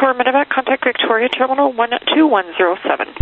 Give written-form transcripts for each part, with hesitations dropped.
for Medevac, contact Victoria Terminal 12107.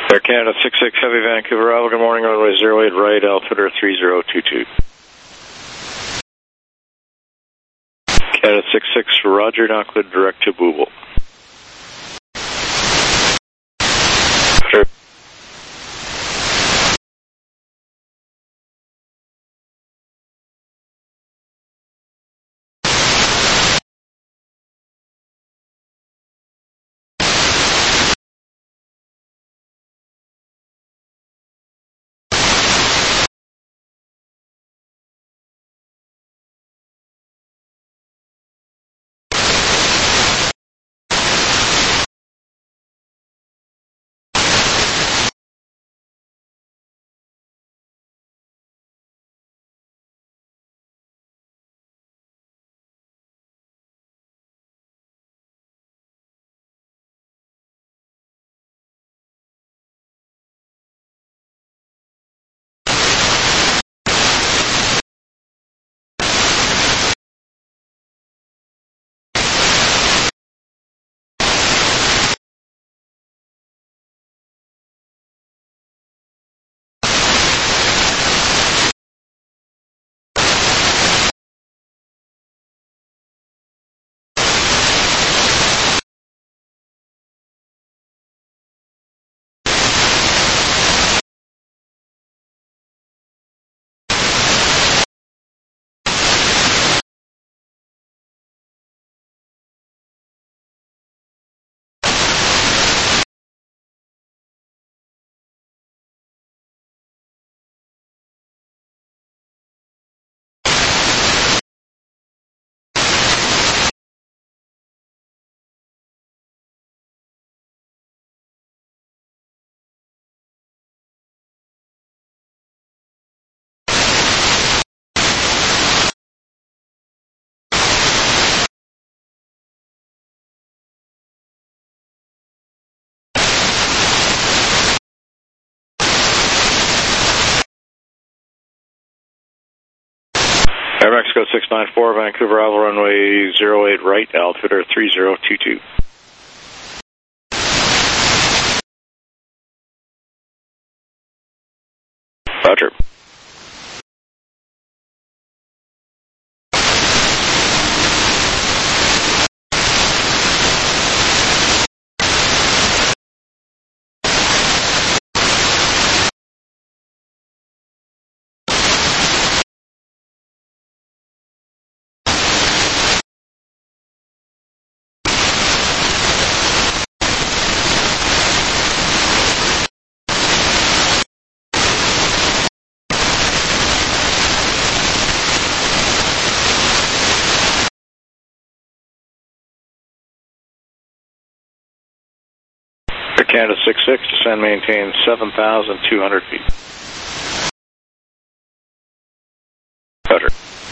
Air Canada 66 Heavy Vancouver, Alva, good morning, runway 08 right, altimeter 3022. Canada 66, Roger, now cleared direct to Booble. Roger. Air Mexico 694, Vancouver, Alva, runway 08 right, altimeter 3022. Roger. Air Canada 66, descend maintain 7,200 feet. Roger.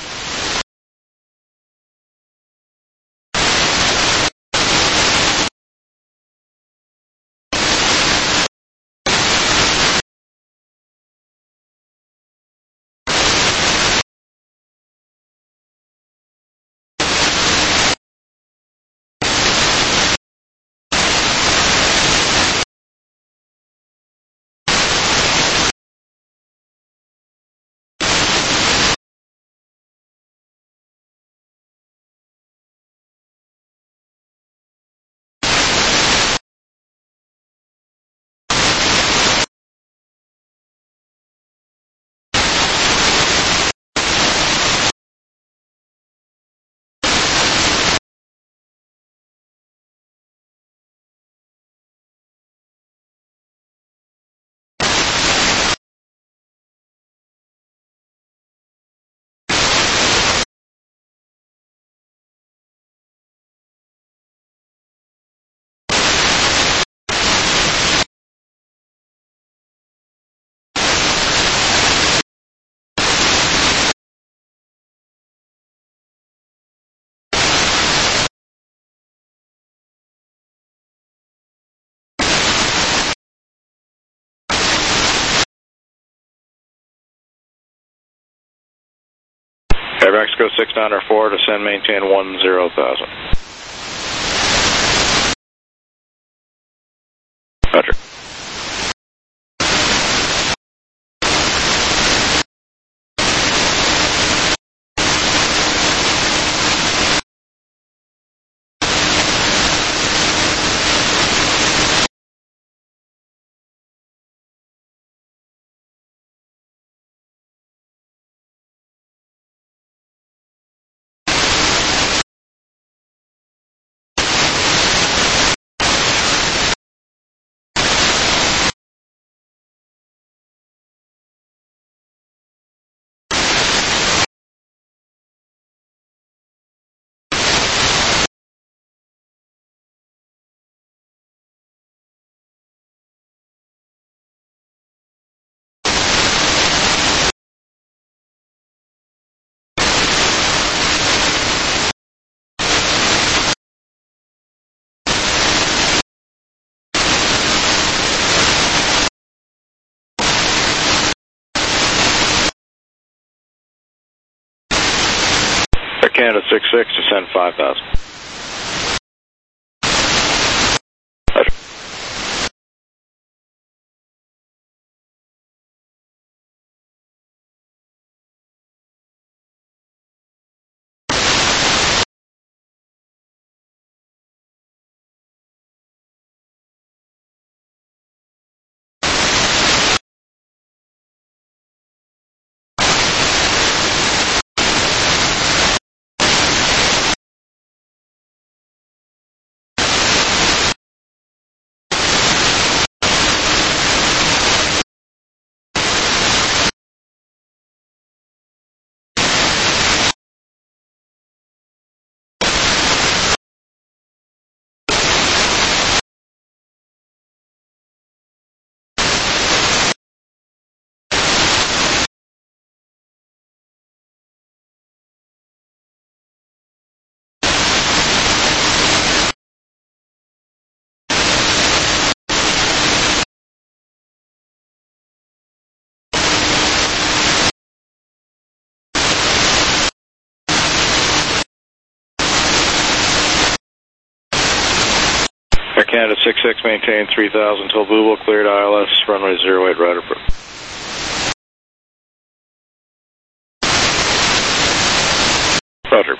Air Mexico 694, descend maintain 10,000. Roger. Air Canada 66, descend 5,000. Roger. Air Canada 66, maintain 3,000 till Booble, cleared ILS, runway 08, right approach. Roger.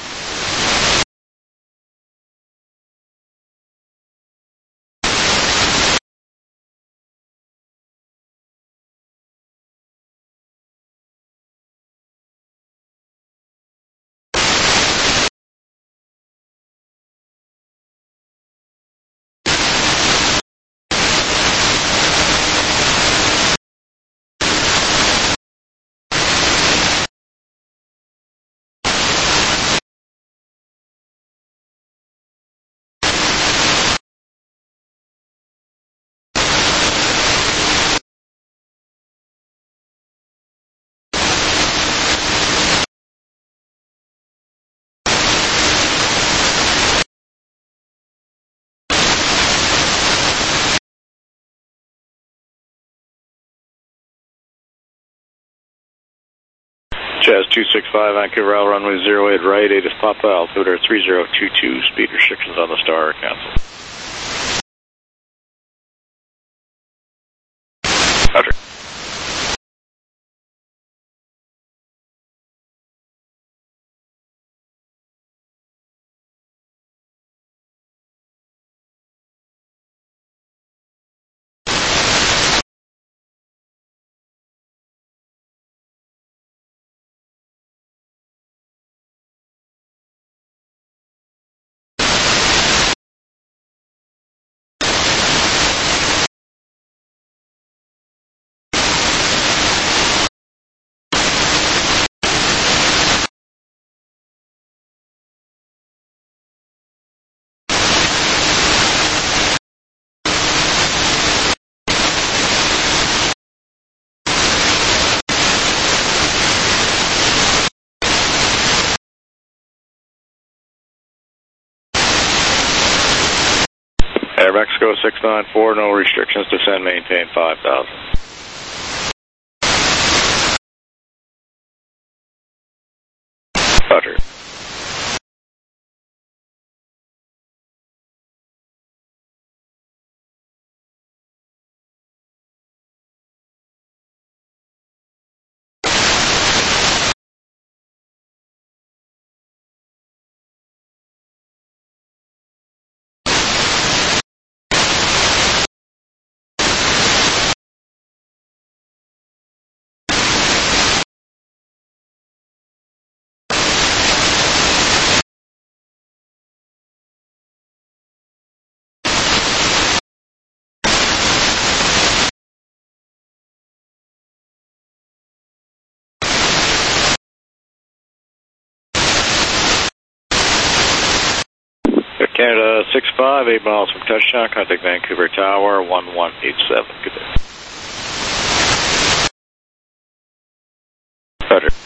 Jazz 265, Vancouver, Al runway 08, right, 8 is Papa, altimeter 3022, speed restrictions on the star are canceled. Roger. Air Mexico 694, no restrictions, descend, maintain 5,000. Roger. Air Canada 65, 8 miles from touchdown, contact Vancouver Tower 1187. Good day. Roger.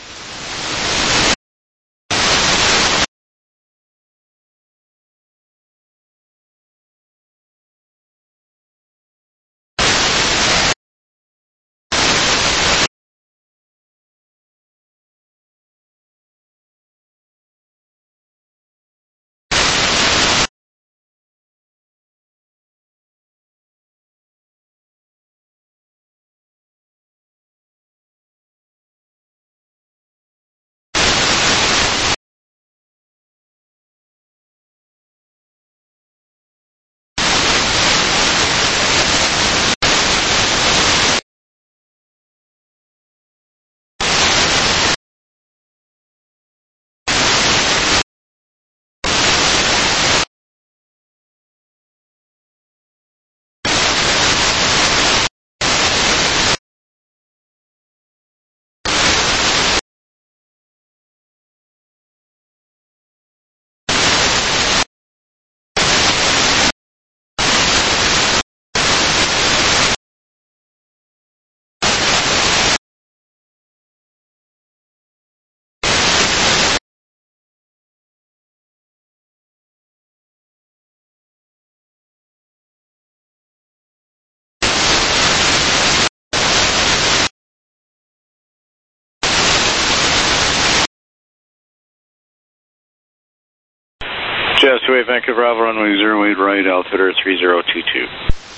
Jazz 28 Vancouver Alpha runway 08 right, altimeter 3022.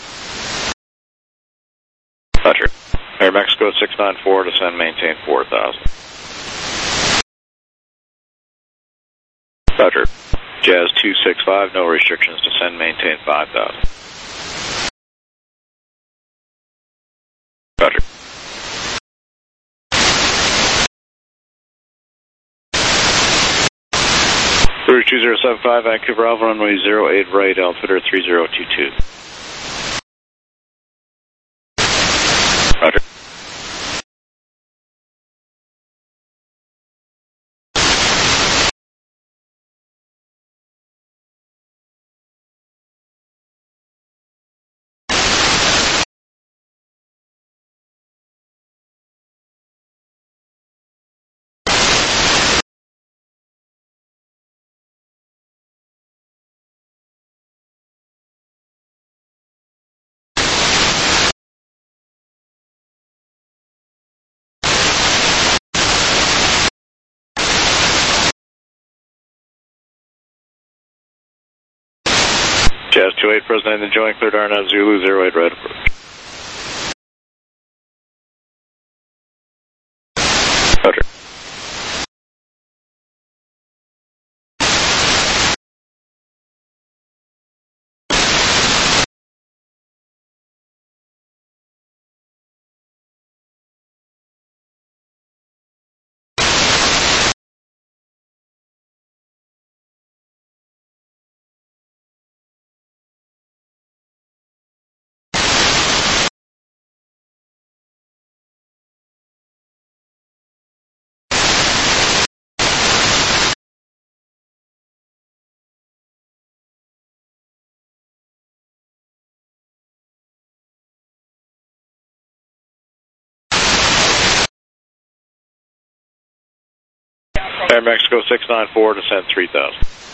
Roger. Air Mexico 694, descend, maintain 4000. Roger. Jazz 265, no restrictions, descend, maintain 5000. Roger. Rouge 2075, Vancouver Alpha runway 08 right, altimeter 3022. Roger. Jazz 28, President enjoying cleared RNAV Zulu 08 right approach. Roger. Air Mexico 694, descend 3000.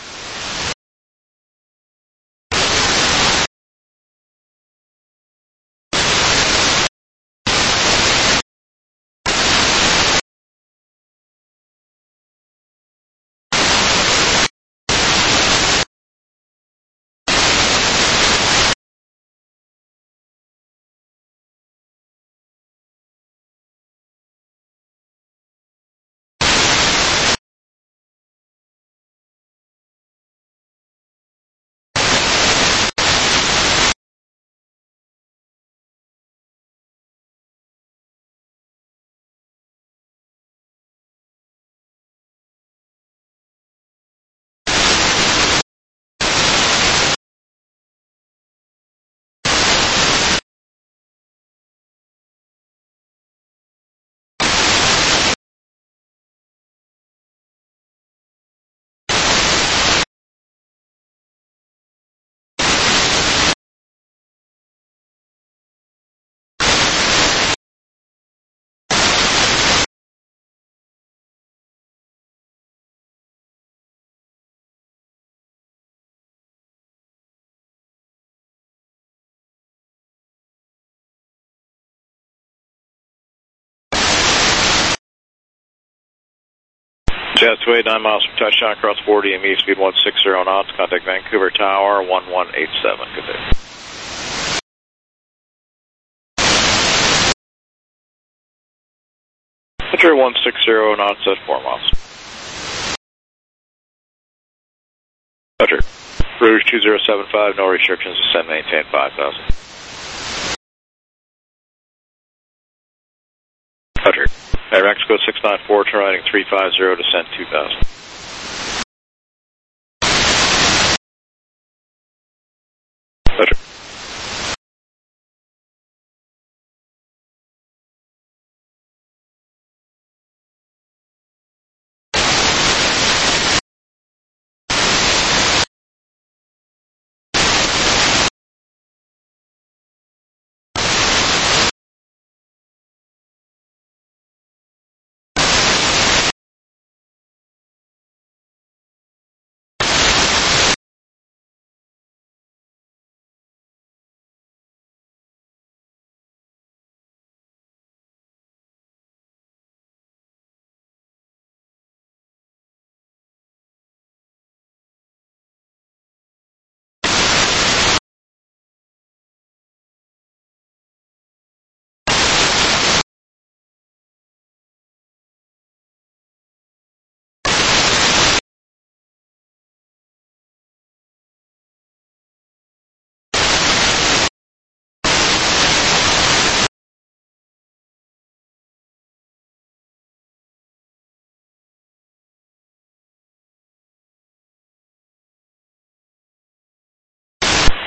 Jazz 28, 9 miles from touchdown, cross 40 ME, speed 160 knots, contact Vancouver Tower 1187. Good day. Enter 160 knots at 4 miles. Roger. Rouge 2075, no restrictions, descend, maintain 5000. Roger. Air Mexico 694, turn riding 350, descend 2000. Roger.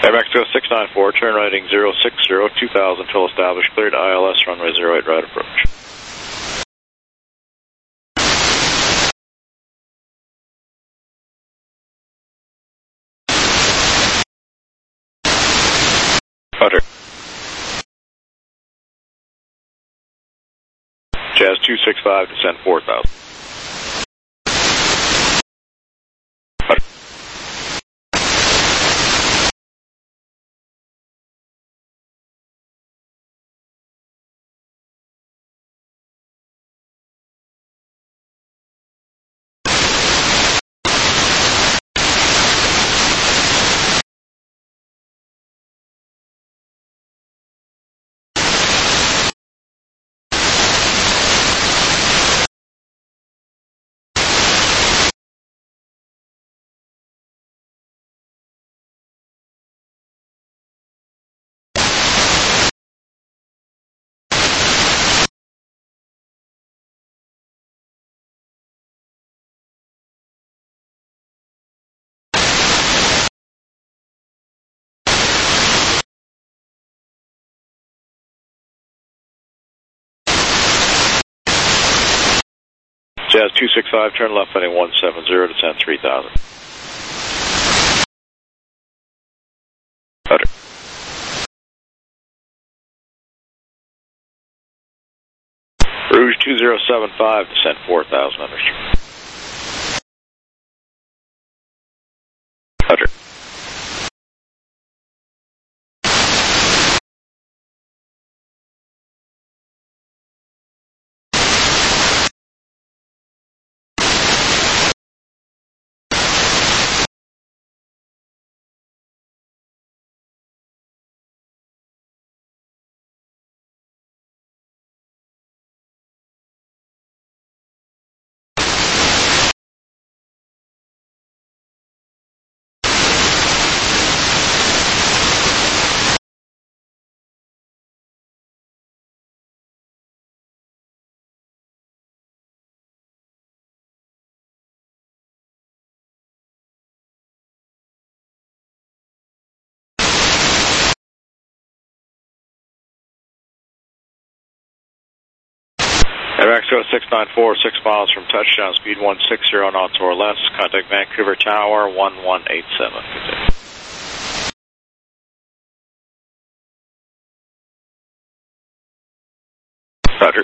Airmax 0694, turn righting 060, 2000 till established, cleared ILS, runway 08, right approach. Cutter. Jazz 265, descend 4000. Cutter. Jazz 265, turn left heading 170, descend 3000. Cutter. Rouge 2075, descend 4000, understood. Cutter. Airmax 0694, 6 miles from touchdown, speed 160 knots or less. Contact Vancouver Tower 1187. Roger.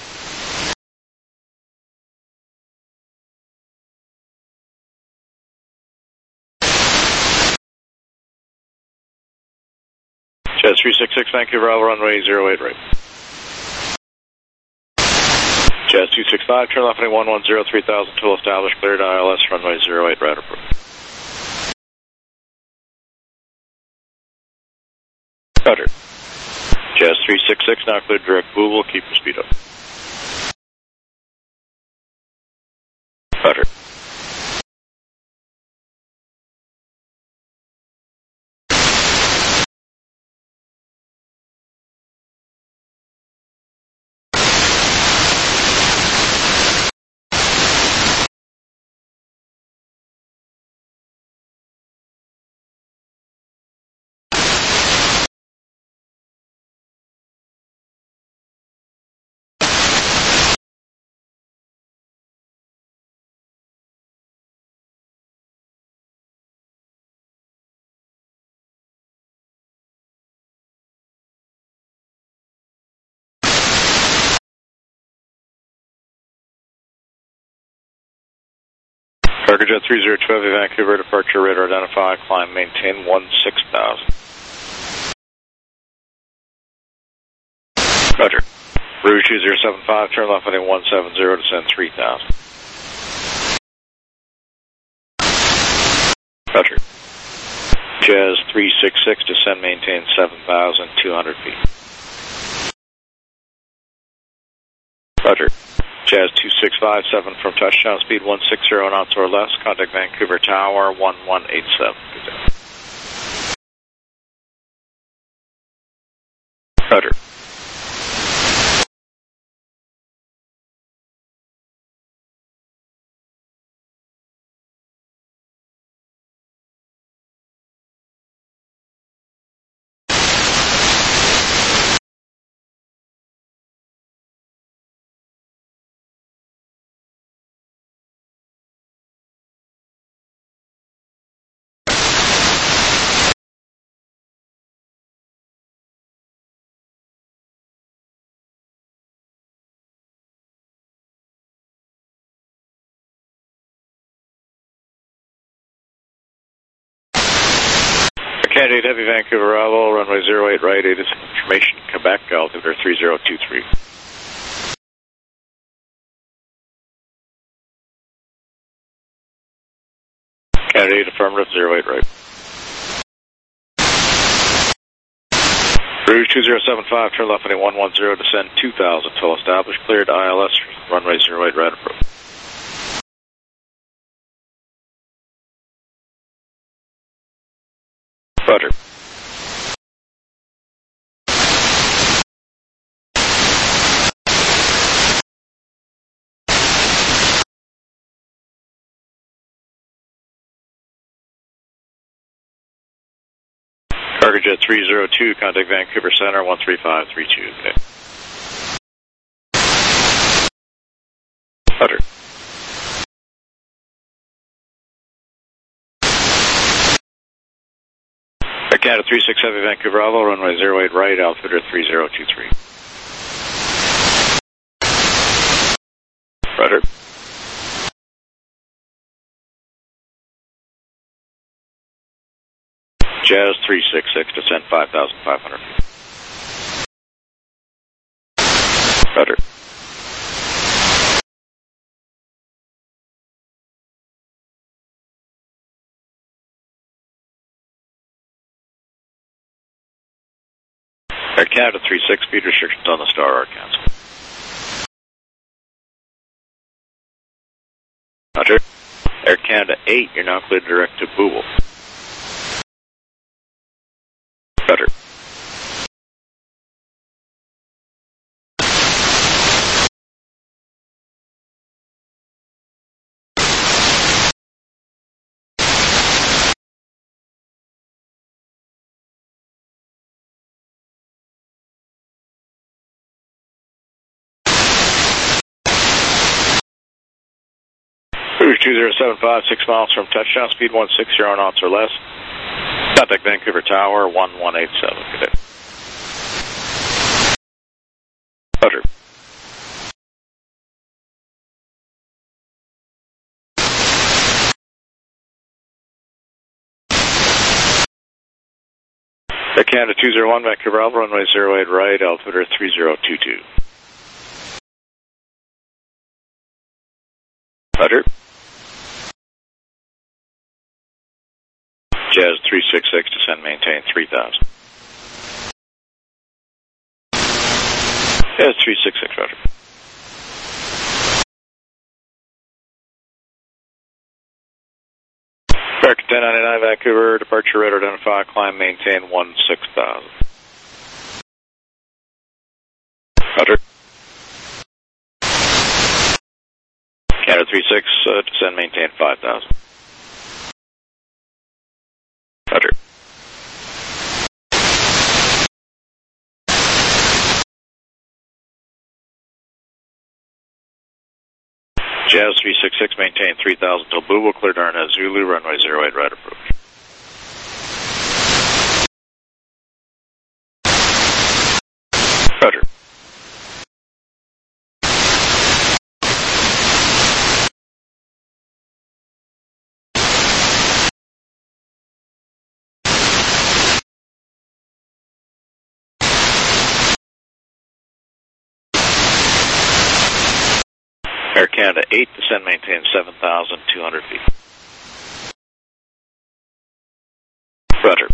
Jazz 366, Vancouver, runway 08 right. Jazz 265, turn left heading 110, 3000 till established, cleared ILS, runway 08 right approach. Cutter. Jazz 366, now cleared direct Booble, keep your speed up. Cutter. Cargojet 3012, Vancouver, departure radar identified, climb maintain 16,000. Roger. Rouge 2075, turn left heading 170, descend 3000. Roger. Jazz 366, descend maintain 7,200 feet. Roger. Jazz 2657 from touchdown, speed 160 knots or less. Contact Vancouver Tower 1187. Good day. Roger. Candidate Heavy Vancouver Bravo, runway 08 right, 8 is information, Quebec, altimeter 3023. Candidate affirmative, 08 right. Rouge 2075, turn left heading 110, descend 2000 till established, cleared ILS, runway 08 right approach. Roger. Cargojet 302, contact Vancouver Center, 13532. Okay. Roger. Air Canada 36 Heavy Vancouver Bravo, runway 08 right, altimeter 3023. Roger. Jazz 366, descend 5,500 feet. Roger. Air Canada 36, speed restrictions on the Star are canceled. Roger. Air Canada 8, you're now cleared direct to Booble. Roger. Rouge 2075, 6 miles from touchdown, speed 160 knots or less. Contact Vancouver Tower, 1187. Good day. Roger. Air Canada 201, Vancouver Alpha, runway 08 right, altimeter 3022. Roger. Jazz 366, descend, maintain 3000. Jazz 366, roger. American 1099, Vancouver, departure rate identified, climb, maintain 16,000. Roger. Canada 36, descend, maintain 5,000. Roger. Jazz 366, maintain 3000 till Booble, clear Darnez Zulu, runway 08 right approach. Roger. Air Canada 8, descend, maintain 7,200 feet. Roger.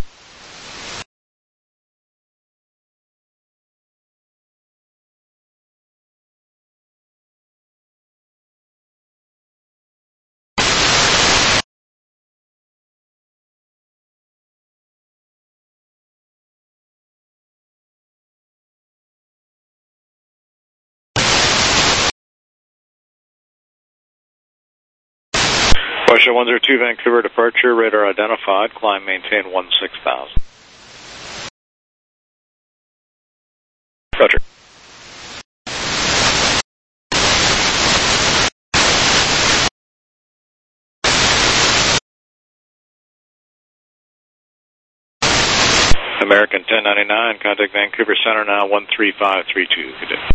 Russia 102, Vancouver, departure, radar identified, climb, maintain 16,000. Roger. American 1099, contact Vancouver Center now, 13532. Good day.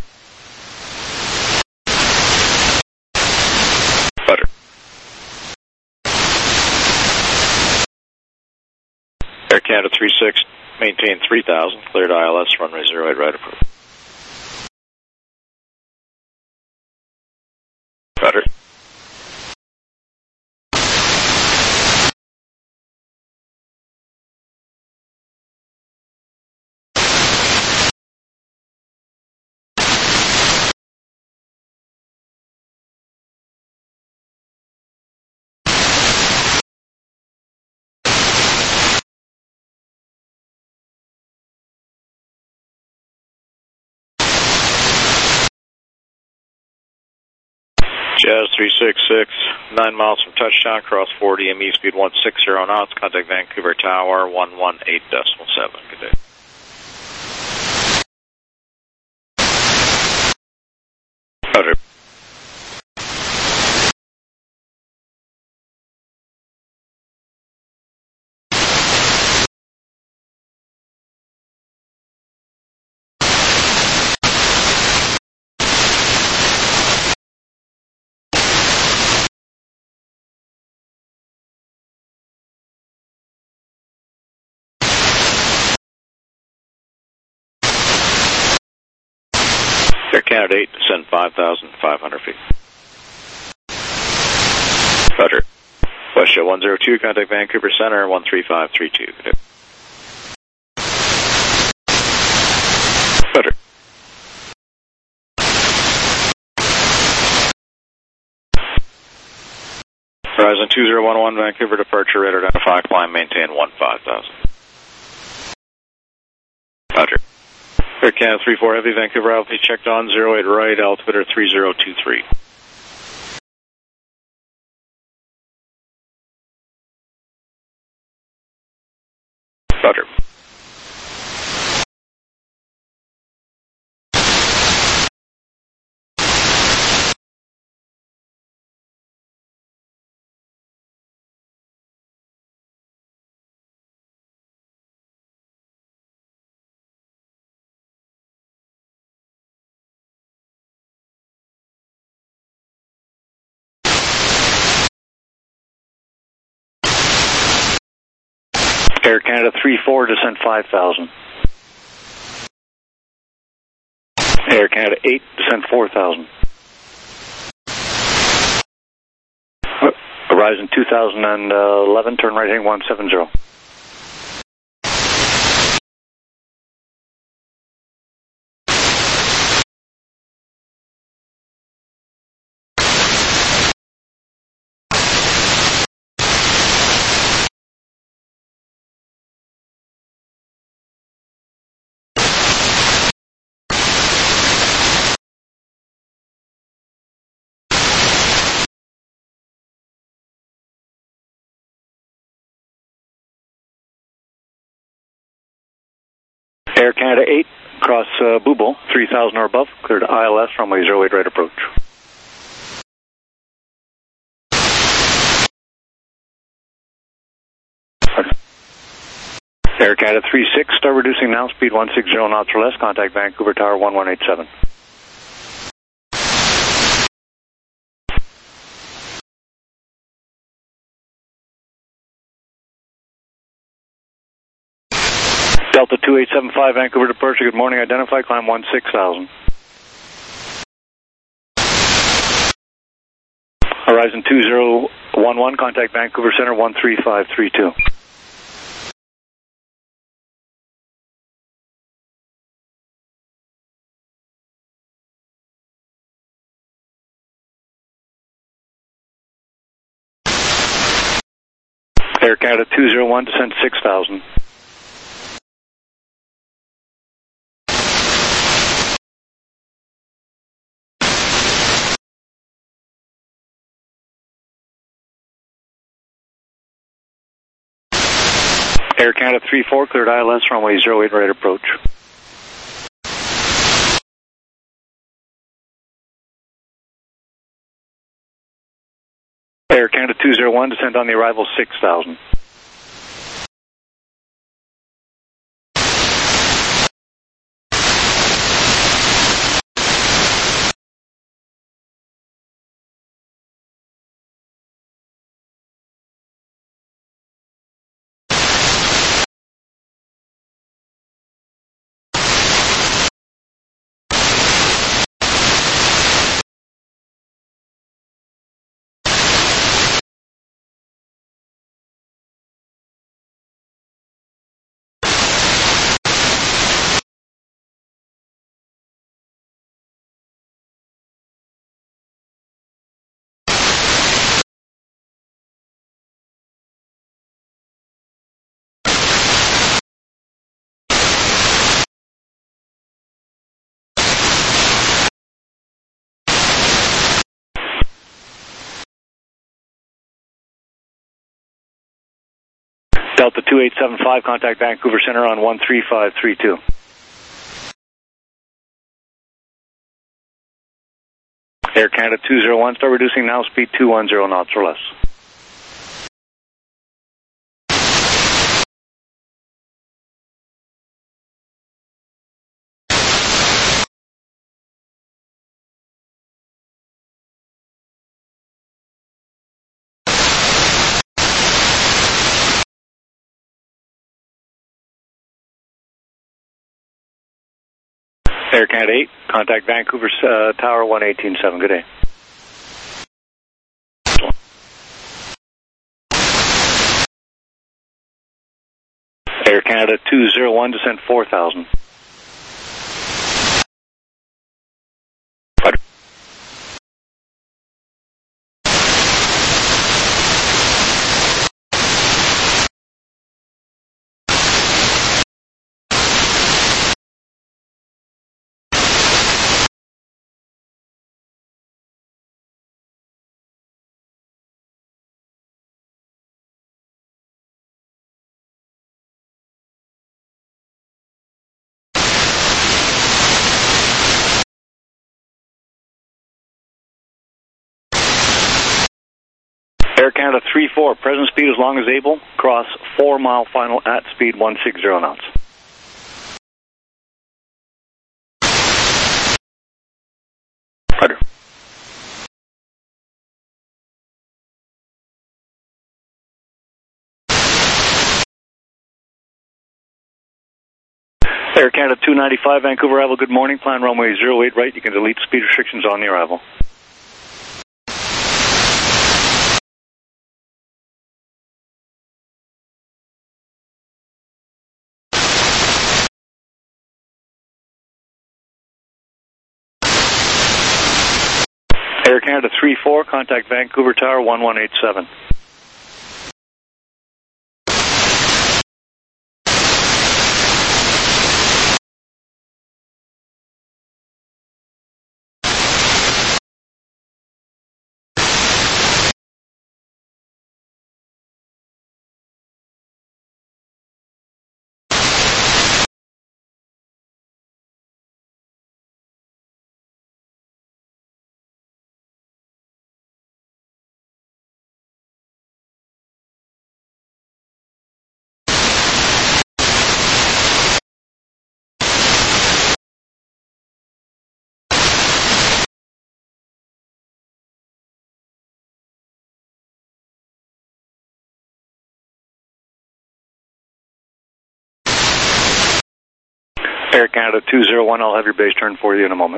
Roger. Air Canada 36, maintain 3000, cleared ILS, runway 08 right approach. Roger. Jazz 366, 9 miles from touchdown, cross 40, ME speed 160 knots, contact Vancouver Tower 118.7. Good day. Roger. Air Canada 8, descend 5,500 feet. Roger. WestJet 102, contact Vancouver Center 13532. Good day. Roger. Horizon 2011, Vancouver departure, radar identify, climb, maintain 15,000. Roger. Air Canada 34 Heavy, Vancouver altitude checked on, 08 right, altimeter 3023. Roger. Air Canada 34, descent 5,000. Air Canada 8, descent 4,000. Horizon 2011, turn right heading 170. Air Canada 8, cross Booble, 3,000 or above, cleared ILS, runway 08 right approach. Air Canada 36, start reducing now, speed 160 knots or less, contact Vancouver Tower 1187. Delta 2875, Vancouver departure, good morning, identify, climb 16,000. Horizon 2011, contact Vancouver Center 13532. Air Canada 201, descend 6,000. Air Canada 34, cleared ILS, runway 08 right approach. Air Canada 201, descend on the arrival 6,000. Delta 2875, contact Vancouver Center on 13532. Air Canada 201, start reducing now, speed 210 knots or less. Air Canada 8, contact Vancouver Tower 1187. Good day. Air Canada 201, descent 4000. Roger. Air Canada 34, present speed as long as able, cross 4 mile final at speed 160 knots. Roger. Air Canada 295, Vancouver arrival, good morning, plan runway 08 right, you can delete speed restrictions on the arrival. Air Canada 34, contact Vancouver Tower 1187. Air Canada 201, I'll have your base turn for you in a moment.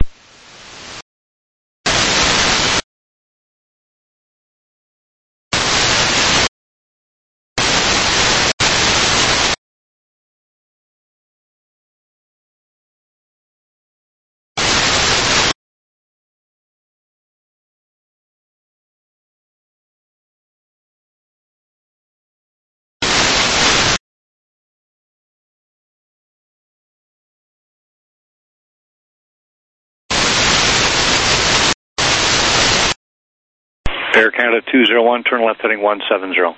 Air Canada 201, turn left heading 170.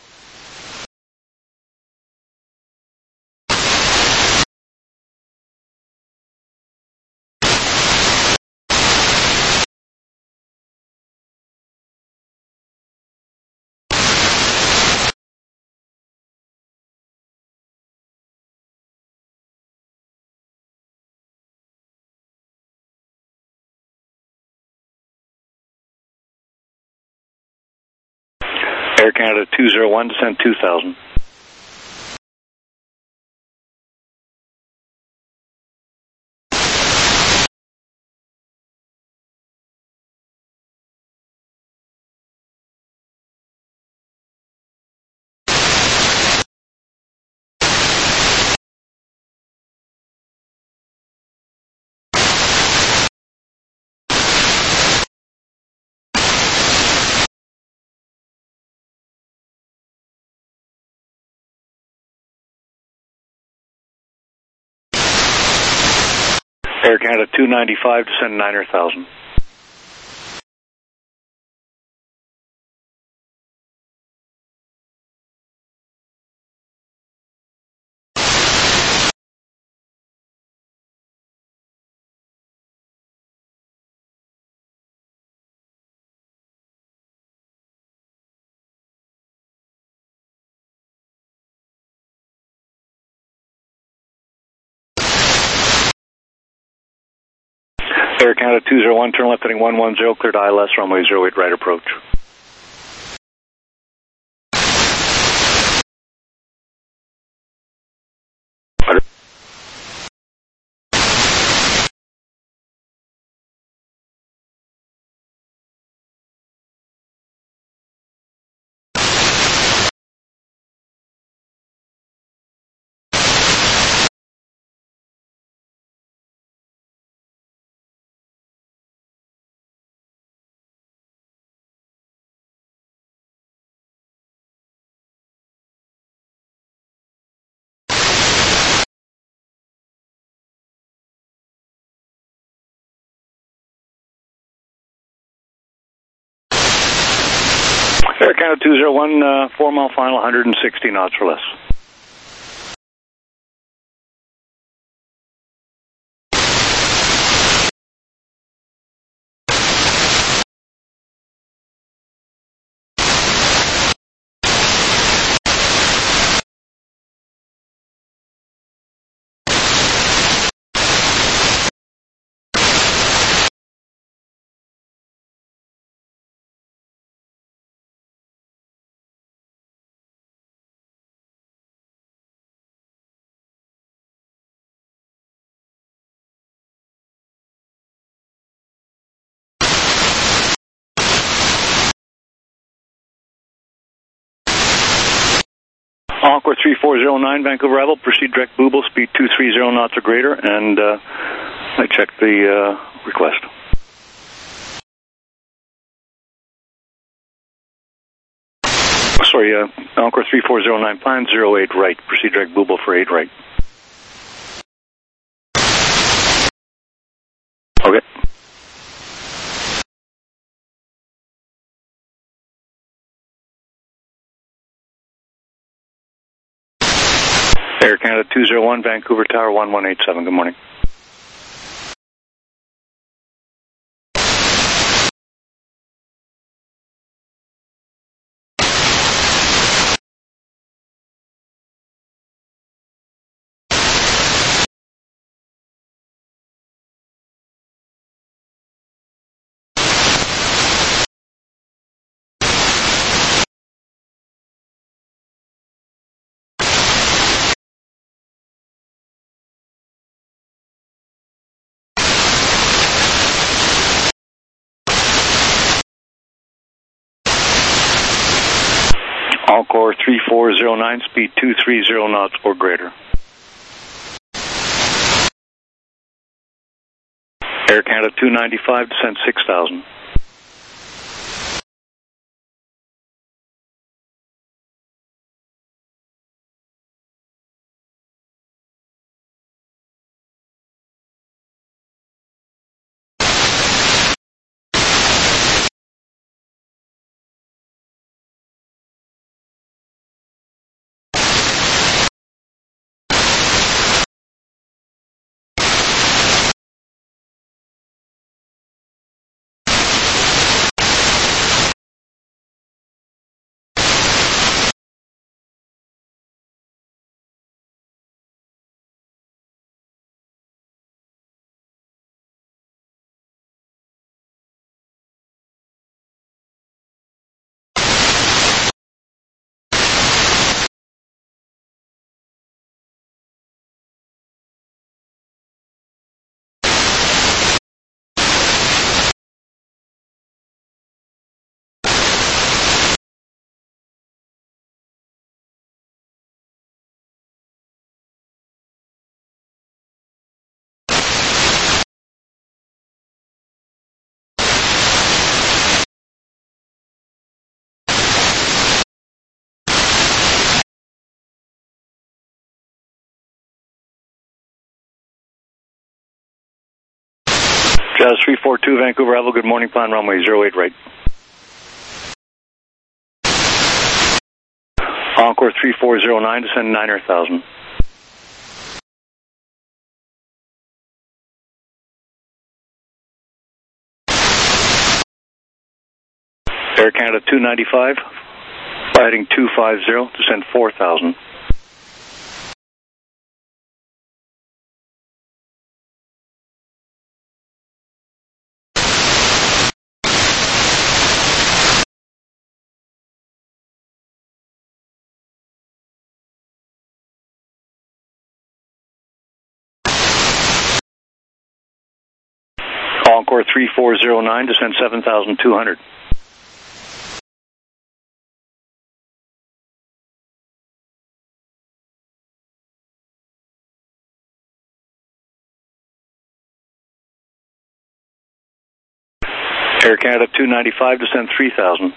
Air Canada 201, descend 2000. Air Canada 295, descend 9000. Air Canada 201, turn left heading 110, cleared ILS, runway 08 right approach. Air Canada 201, 4 mile final, 160 knots or less. Encore 3409, Vancouver arrival, proceed direct Booble, speed 230 knots or greater, and I checked the request. Sorry, Encore 3409, plan 08 right, proceed direct Booble for 8 right. Okay. Air Canada 201, Vancouver Tower 1187, good morning. Encore 3409, speed 230 knots or greater. Air Canada 295, descend 6,000. Jazz 342, Vancouver arrival, good morning, plan runway 08 right. Encore 3409, descend 9,000. Air Canada 295, heading 250, descend 4,000. Encore 3409, descend 7,200. Air Canada 295, descend 3,000.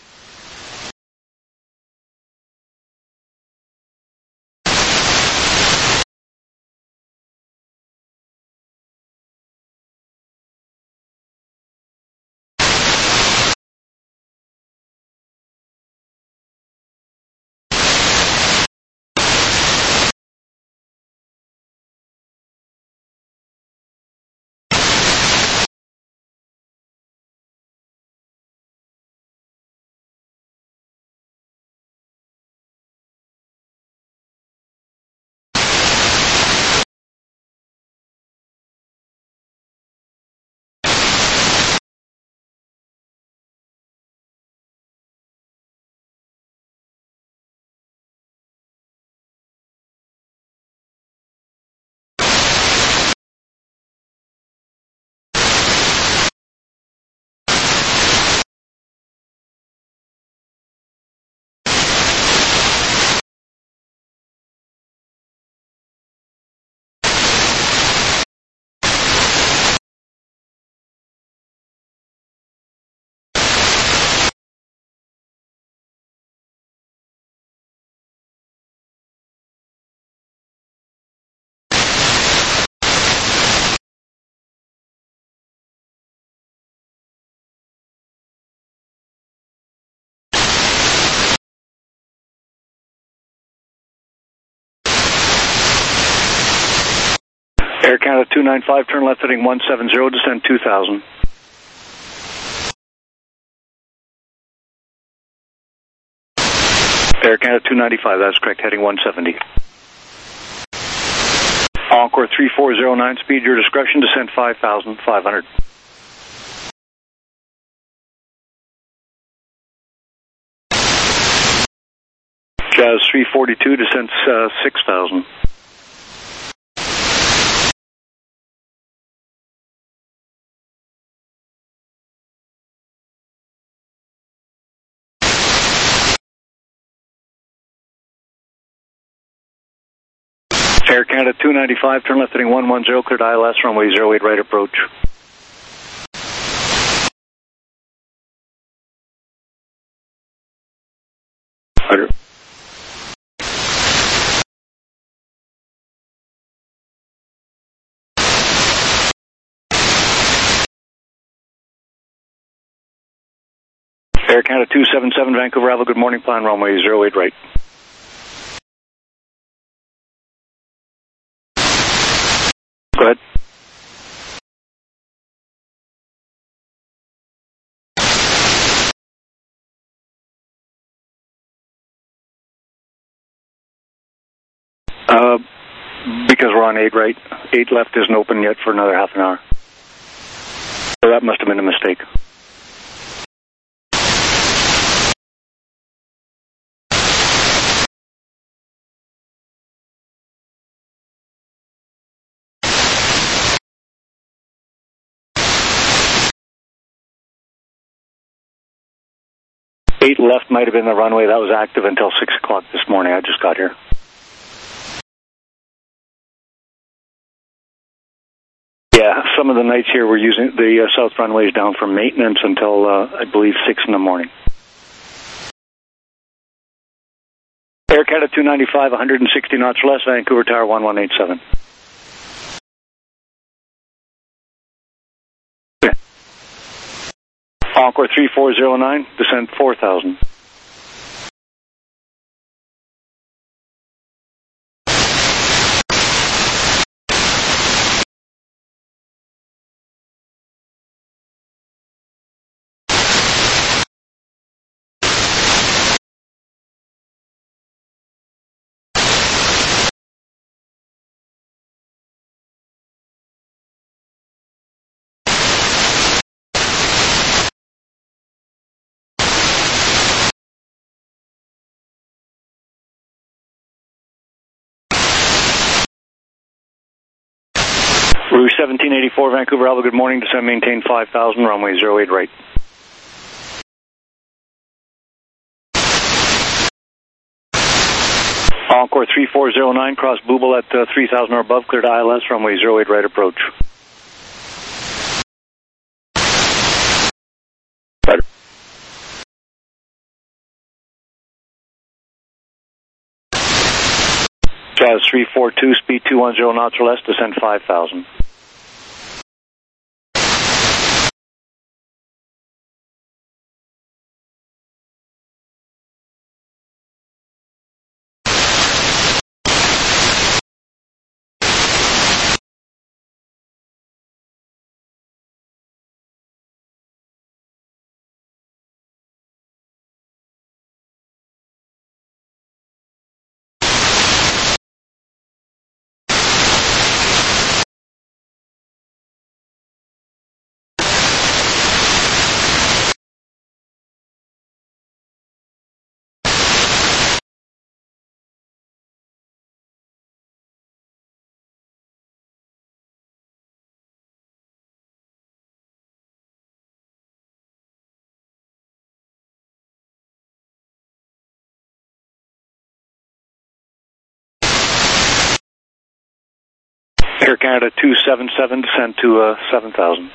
Air Canada 295, turn left heading 170, descend 2,000. Air Canada 295, that's correct, heading 170. Encore 3409, speed your discretion, descend 5,500. Jazz 342, descend 6,000. Air Canada 295, turn left heading 110, cleared ILS, runway 08 right approach. Roger. Air Canada 277, Vancouver, Ava, good morning, plan runway 08 right. Go ahead. Because we're on 8 right. 8 left isn't open yet for another half an hour. So that must have been a mistake. Eight left might have been the runway that was active until 6 o'clock this morning. I just got here. Yeah, some of the nights here we're using the south runways down for maintenance until I believe 6 in the morning. Air Canada 295, 160 knots less, Vancouver Tower 1187. Okay. Encore 3409, descend 4,000. Rouge 1784, Vancouver Alpha, good morning. Descend maintain 5000, runway 08 right. Encore 3409, cross Booble at 3000 or above, cleared ILS, runway 08 right approach. Right. Jazz 342, speed 210 knots or less, descend 5000. Air Canada 277, descend to 7000.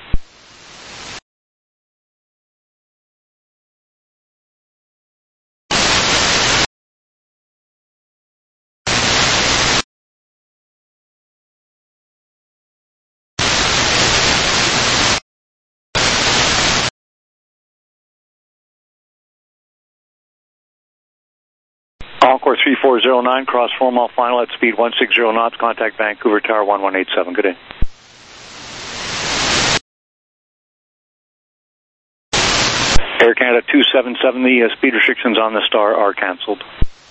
Encore 3409, cross 4 mile final at speed 160 knots, contact Vancouver Tower 1187. Good day. Air Canada 277, the speed restrictions on the Star are cancelled.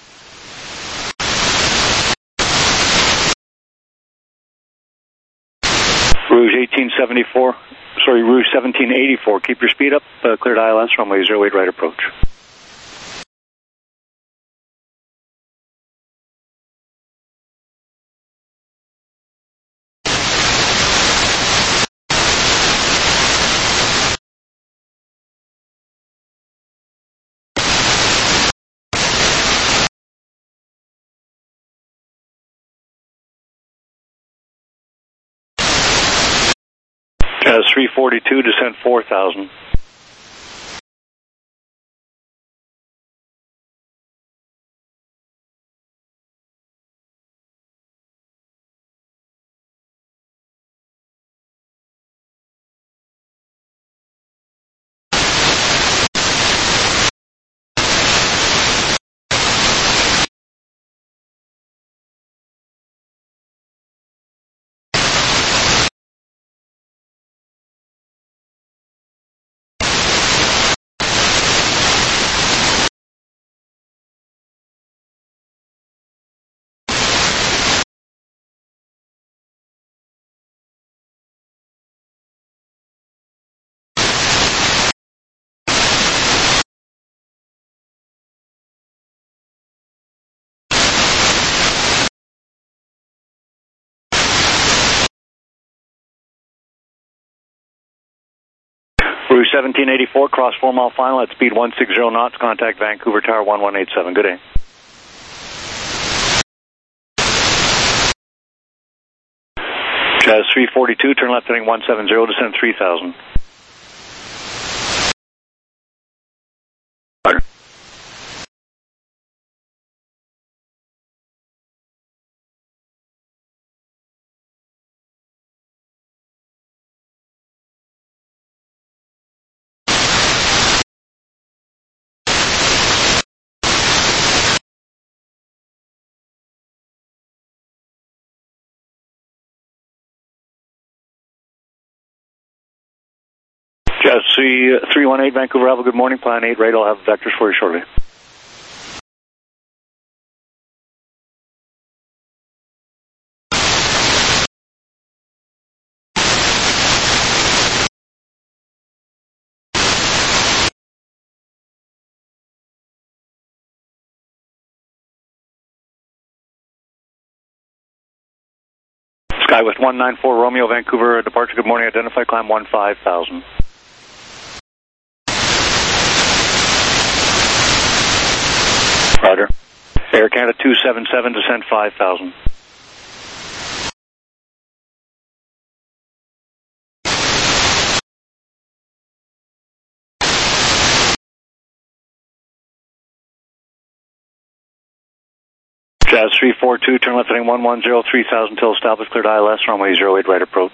Rouge 1874, sorry, Rouge 1784, keep your speed up, cleared ILS, runway 08 right approach. Jazz 342, descend 4000. Rouge 1784, cross 4 mile final at speed 160 knots, contact Vancouver Tower 1187. Good day. Jazz 342, turn left heading 170, descend 3000. Roger. Jazz 318, Vancouver Alpha, good morning, plan 8 right, I'll have vectors for you shortly. SkyWest 194 Romeo, Vancouver, departure, good morning, identify, climb 15,000. Roger. Air Canada 277, descend 5,000. Jazz 342, turn left heading 110, 3000 till established, cleared ILS, runway 08, right approach.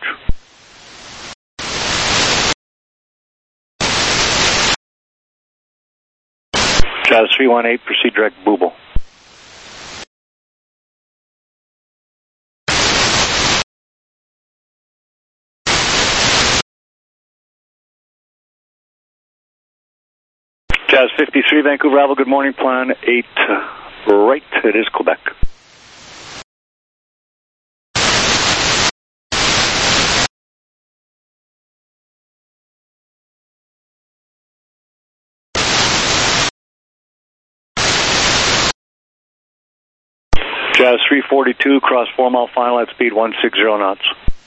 Jazz 318, proceed direct Booble. Jazz 53, Vancouver, Alva, good morning, plan 8, right, it is Quebec. Jazz 342, cross 4 mile final at speed 160 knots.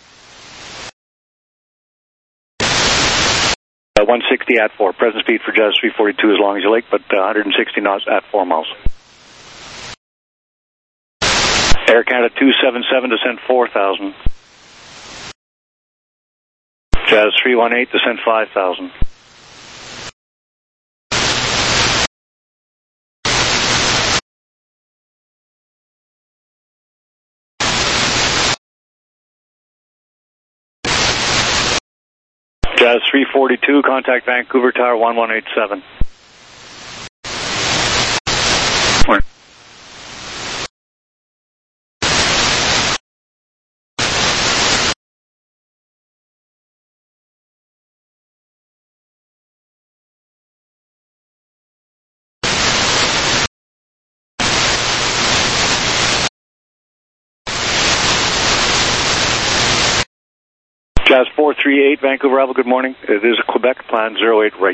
160 at 4. Present speed for Jazz 342 as long as you like, but 160 knots at 4 miles. Air Canada 277, descend 4,000. Jazz 318, descend 5,000. Jazz 342, contact Vancouver Tower 1187. Morning. Jazz 438, Vancouver Alva, good morning. It is Quebec, plan 08 right.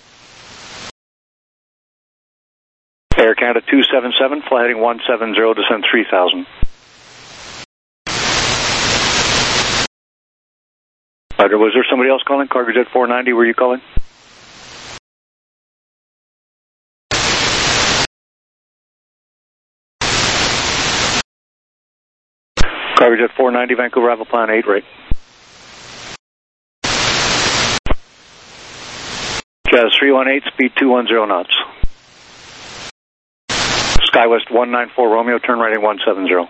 Air Canada 277, fly heading 170, descend 3000. Was there somebody else calling? Cargojet 490, were you calling? Cargojet 490, Vancouver Alva, plan 8 right. Jazz 318, speed 210 knots. SkyWest 194 Romeo, turn right at 170.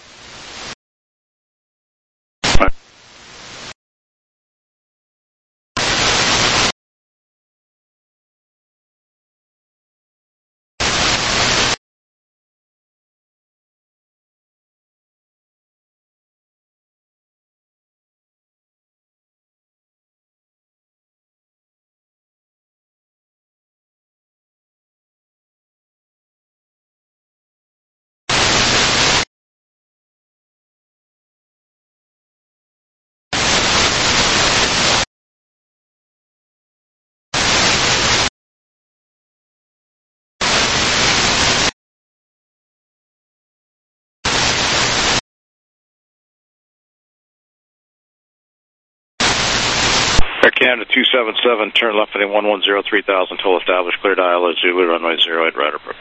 Air Canada 277, turn left heading 110, 3000 till established, cleared ILS Zulu, runway 08, right approach.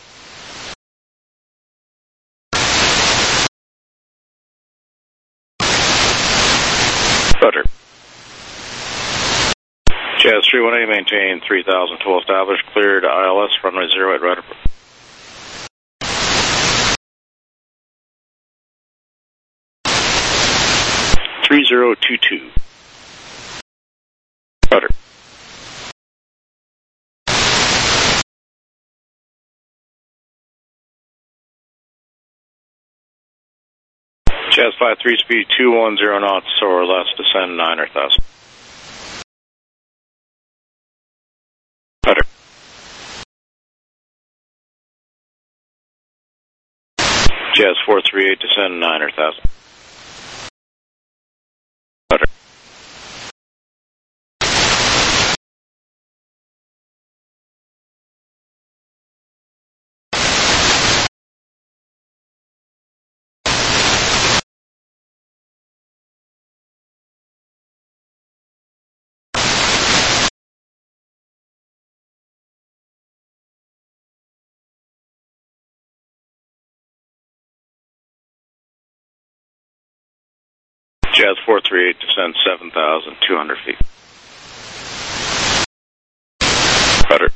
Roger. Jazz 318, maintain 3000 till established, cleared ILS, runway 08, right approach. (3022). Roger. Jazz 53, speed 210 knots or less, descend 9 or 1000. Roger. Jazz 438, descend 9 or 1000. Jazz 438, descend 7,200 feet. Roger.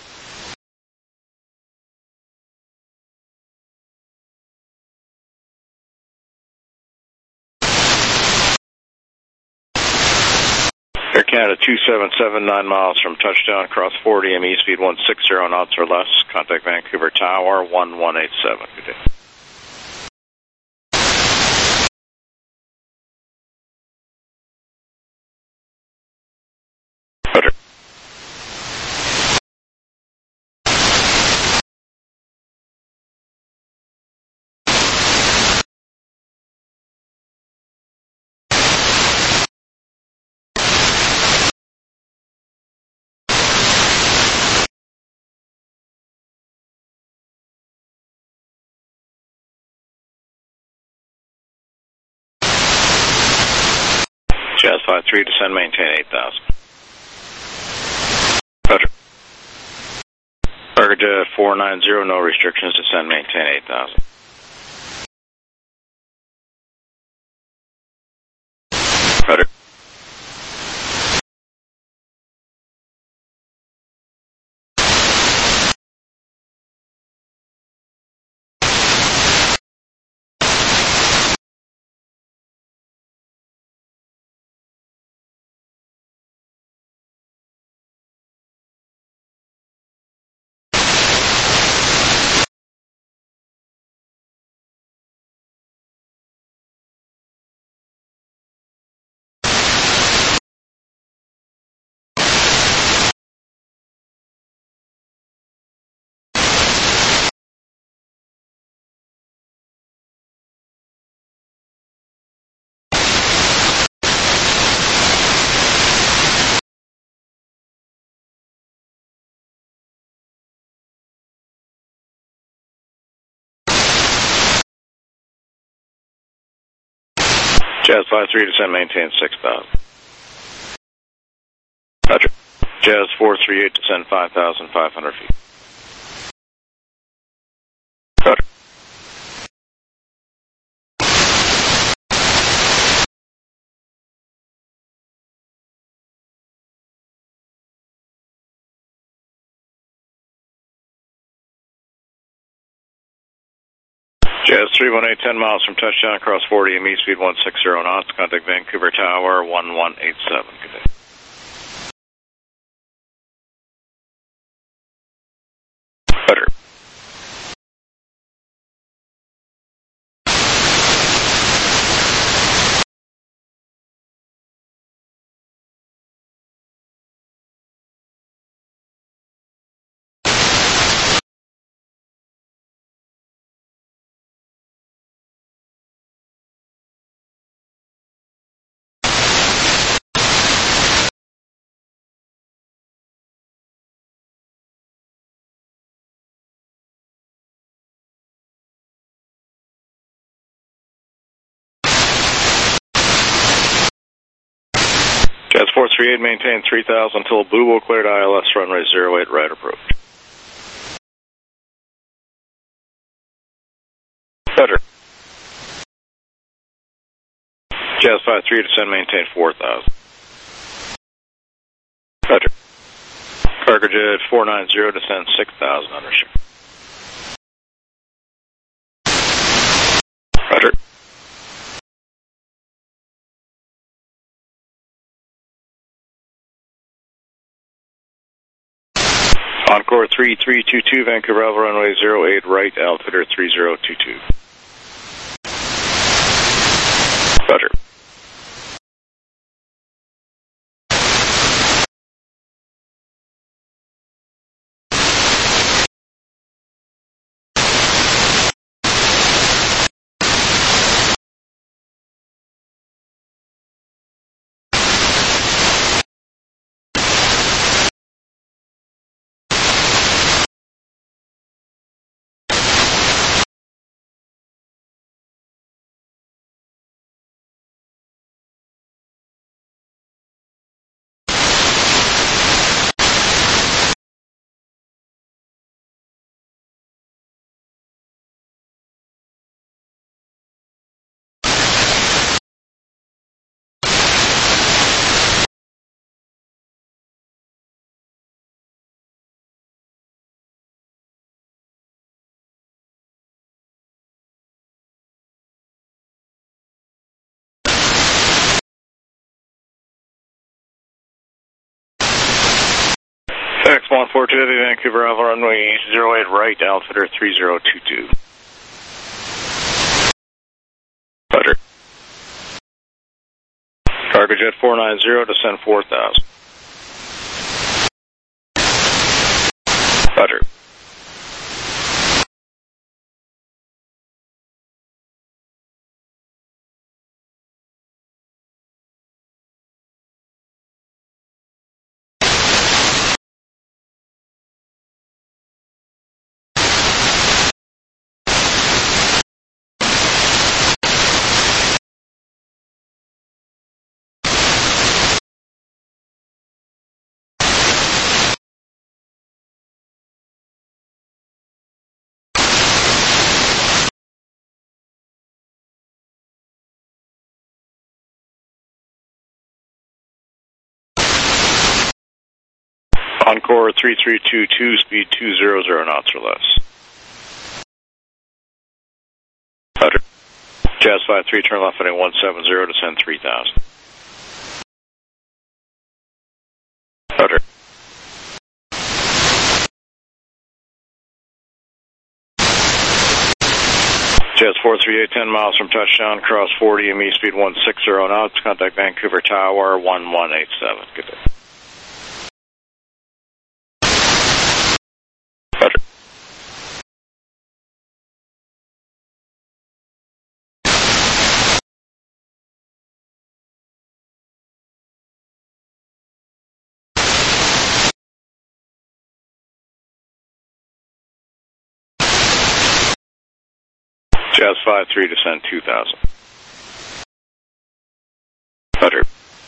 Air Canada 2779 miles from touchdown, cross 40 ME, speed 160 knots or less. Contact Vancouver Tower 1187. Good day. Roger. Jazz 53, descend, maintain 8,000. Roger. Cargo Jet 490, no restrictions, descend, maintain 8,000. Roger. Jazz 53, descend, maintain 6,000. Roger. Jazz 438, descend 5,500 feet. Roger. Jazz 318, 10 miles from touchdown, across 40 ME, speed 160 knots. Contact Vancouver Tower 1187. Good day. Roger. Jazz 438, maintain 3,000 until Boo cleared ILS, runway 08, right approach. Roger. Jazz 53, descend, maintain 4,000. Roger. Cargo Jet 490, descend 6,000 under ship. Roger. Encore 3322, Vancouver Alpha, runway 08, right, altimeter 3022. Roger. X142 Vancouver Alpha runway 08 right, altimeter 3022. Roger. Cargo jet 490, descend 4000. Roger. Encore 3322, speed 200 knots or less. Roger. Jazz 53, turn left heading 170, descend 3000. Roger. Jazz 438, 10 miles from touchdown, cross 40, ME speed 160 knots, contact Vancouver Tower 1187. Good day. Roger. Jazz 53, descend 2000. Roger.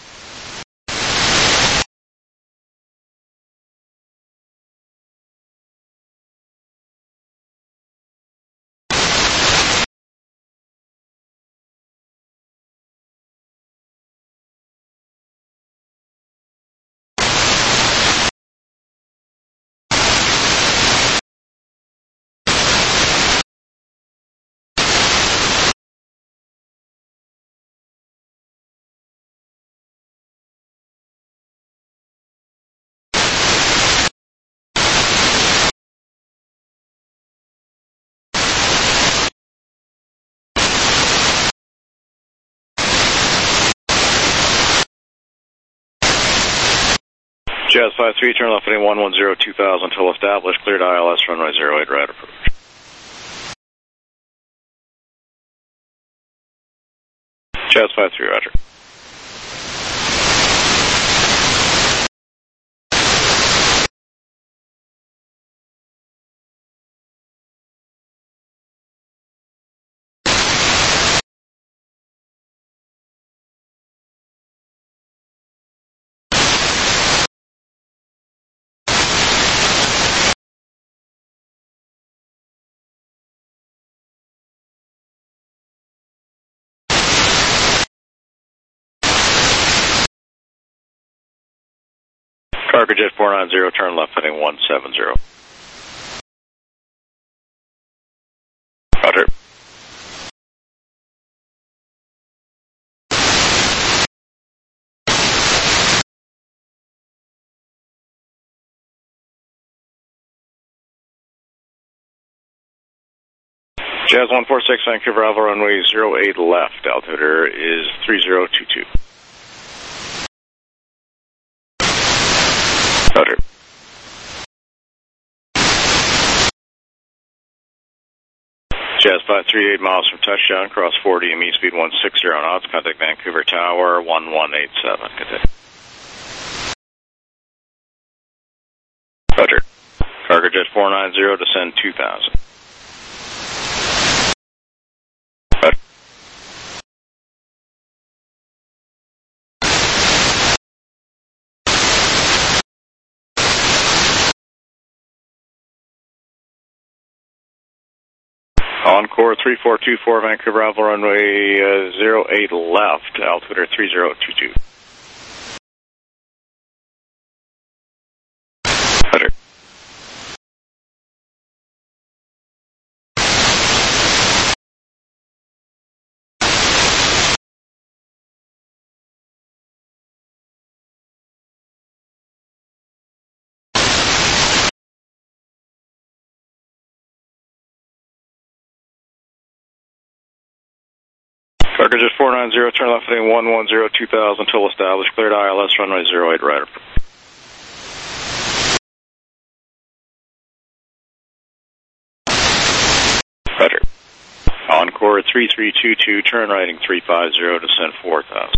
Jazz 53, turn left heading 110, 2000 until established, cleared ILS runway 08 right approach. Jazz 53, roger. Cargo jet 490, turn left heading 170. Roger. Jazz 146, Vancouver Alpha runway 08 left, altimeter is 3022. Roger. Jazz 538 miles from touchdown, cross 40, ME speed 160 knots, contact Vancouver Tower 1187. Good day. Roger. Cargo jet 490, descend 2000. Roger. Encore 3424, Vancouver Alpha runway 08 left, altimeter 3022. Roger. Markers at 490, turn left heading 110, 2000, till established. Cleared ILS, runway 08, right. Roger. Encore at 3322, turn righting 350, descend 4000.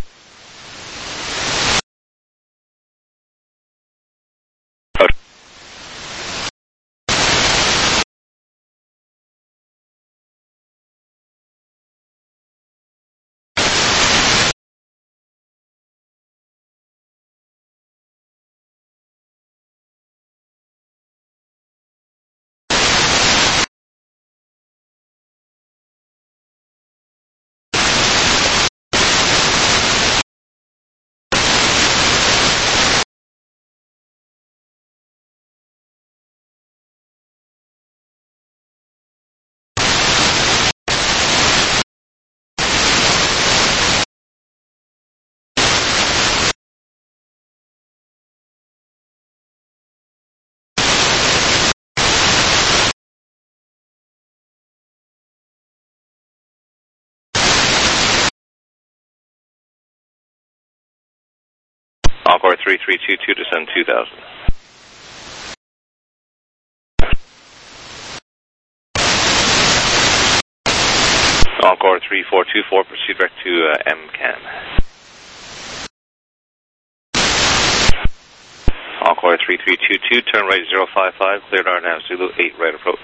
Encore 3322, descend 2000. Encore 3424, proceed direct to MCAN. Encore 3322, turn right 055, cleared RNAV Zulu 8, right approach.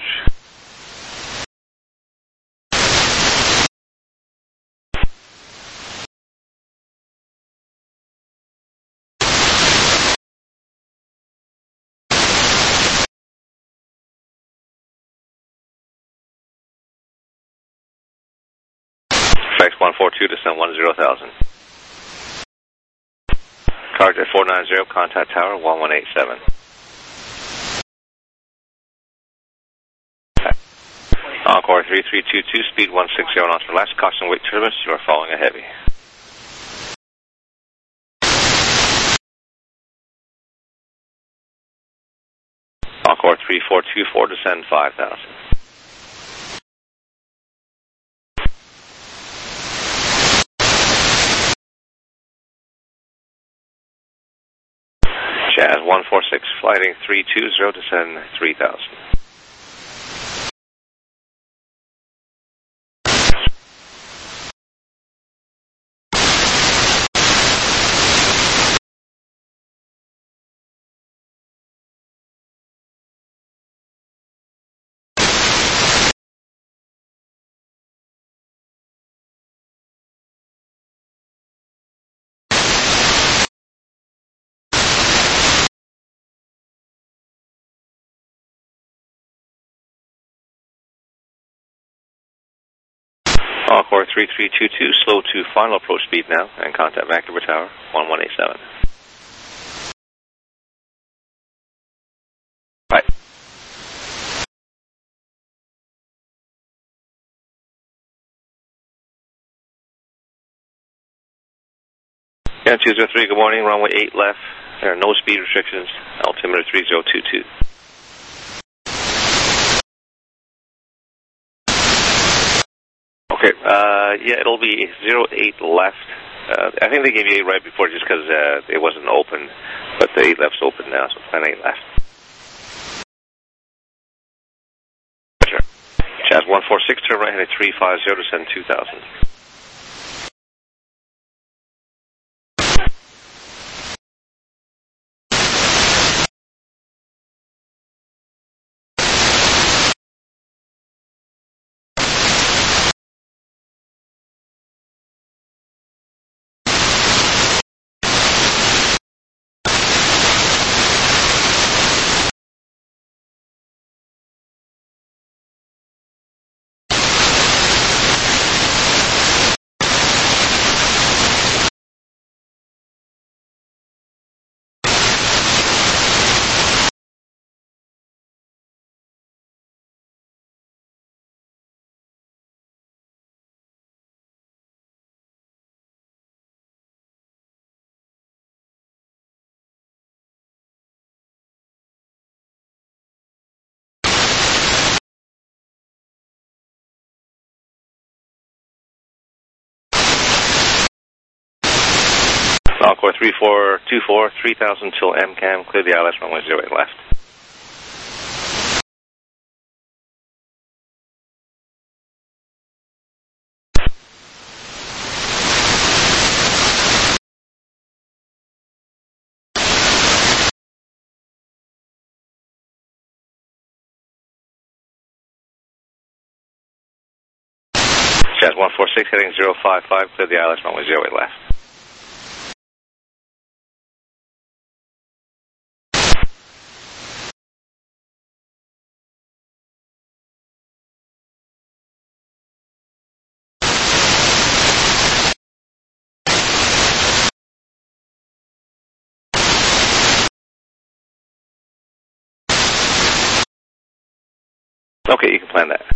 Flex 142, descend 10,000. Target 490, contact tower 1187. Encore 3322, speed 160 knots or less, caution weight turbulence, you are following a heavy. Encore 3424, descend 5000. Jazz 146, flighting 320, descend 3000. Encore 3322, slow to final approach speed now, and contact Vancouver Tower 1187. Right. Yeah, 203, good morning, runway 8 left. There are no speed restrictions, altimeter 3022. Okay, yeah, it'll be 08 left. I think they gave you 8 right before just because it wasn't open, but the 8 left's open now, so plan 8 left. Sure. Jazz 146, turn right headed 350, descend 2000. Encore 3424, 3000 till MCAM, clear the ILS runway 08 left. Jazz 146 heading 055, clear the ILS runway 08 left. Okay, you can plan that.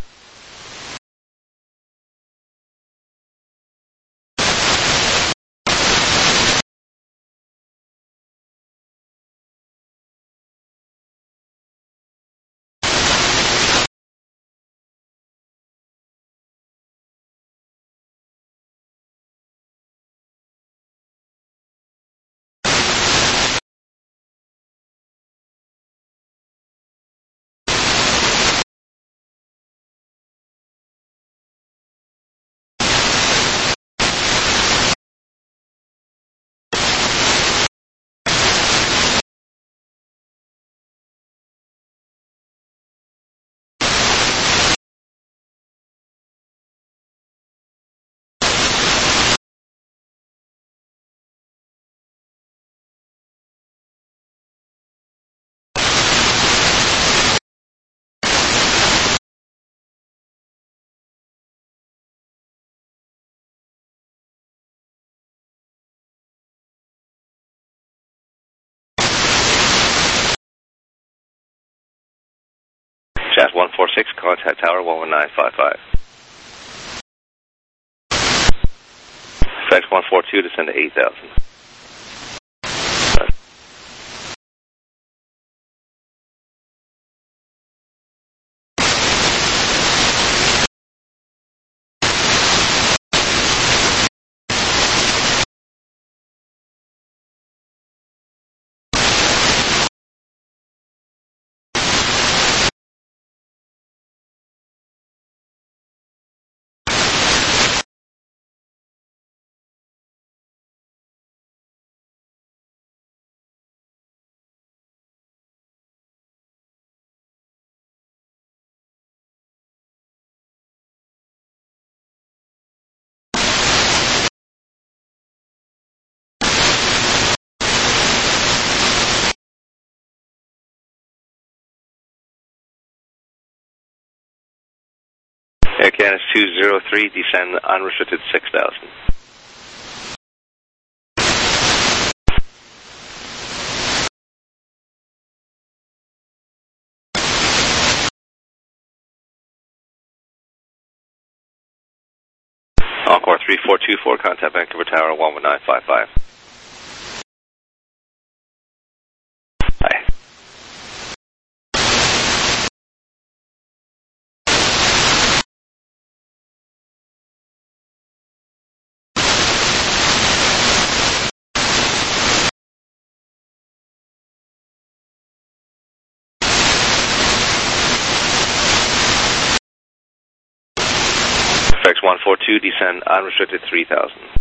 Jazz 146, contact tower 11955. FedEx 142, descend to 8000. Air Canada 203, descend unrestricted 6000. Encore 3424, contact Vancouver Tower 11955. Hi. FX 142, descend unrestricted 3000.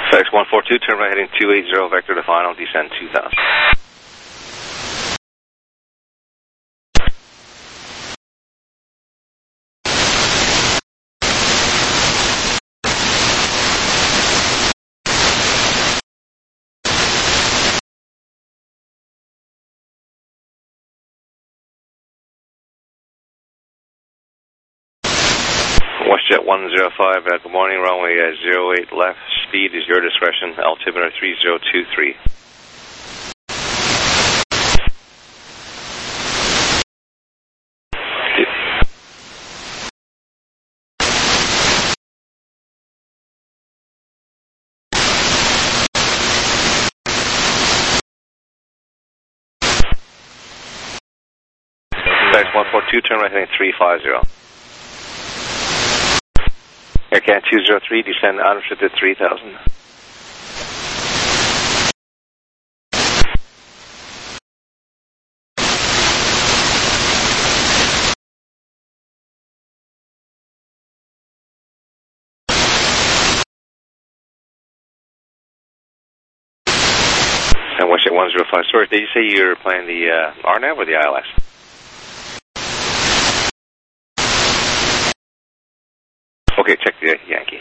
FedEx 142, turn right heading 280, vector to final, descend 2000. WestJet 105, good morning, runway 08 left, speed is your discretion, altimeter 3023. FedEx 142, turn right heading 350. Air Canada 203, descend unrestricted 3000. And WestJet 105, sorry, did you say you're playing the RNAV or the ILS? Okay, check the Yankee.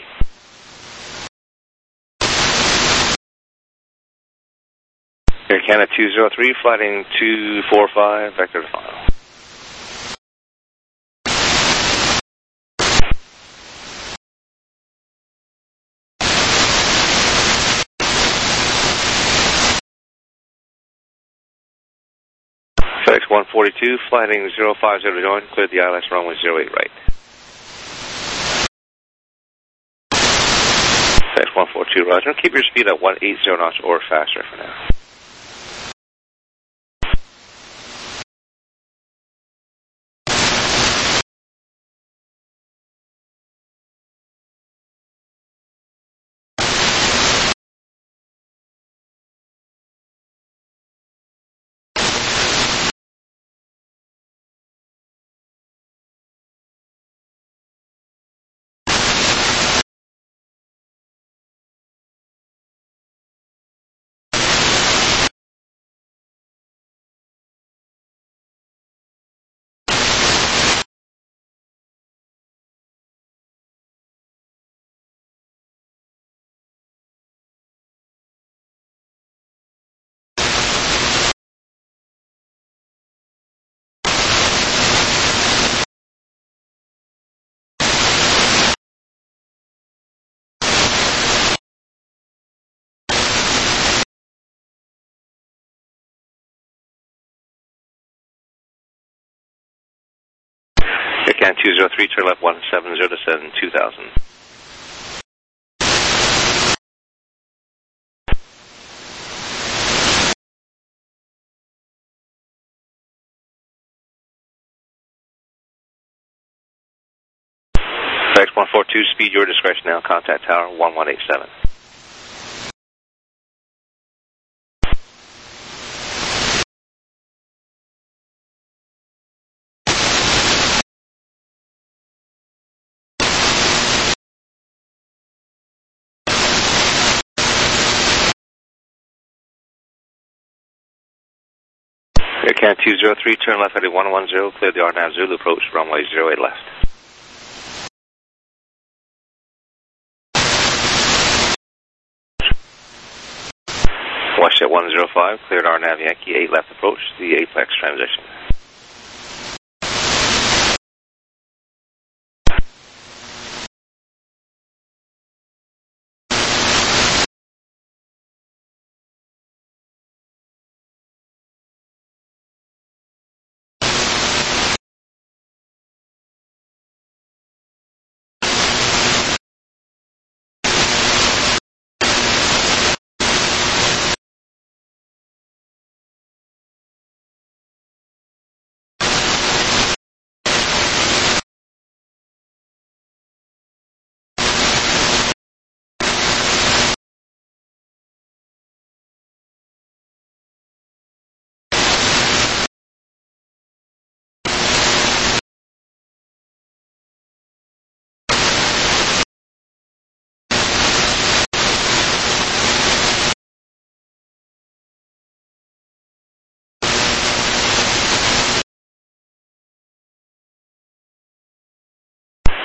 Air Canada 203, flighting 245, vector to final. FedEx 142, flighting 050 to join, cleared the ILS runway 08 right. FedEx 142, roger. Keep your speed at 180 knots or faster for now. Air Canada 203, turn left 170 to send 2000. FedEx 142, speed your discretion now, contact tower 1187. Air Canada 203, turn left heading 110, clear the RNAV Zulu approach, runway 08 left. WestJet 105, cleared RNAV Yankee 8 left approach, the Apex transition.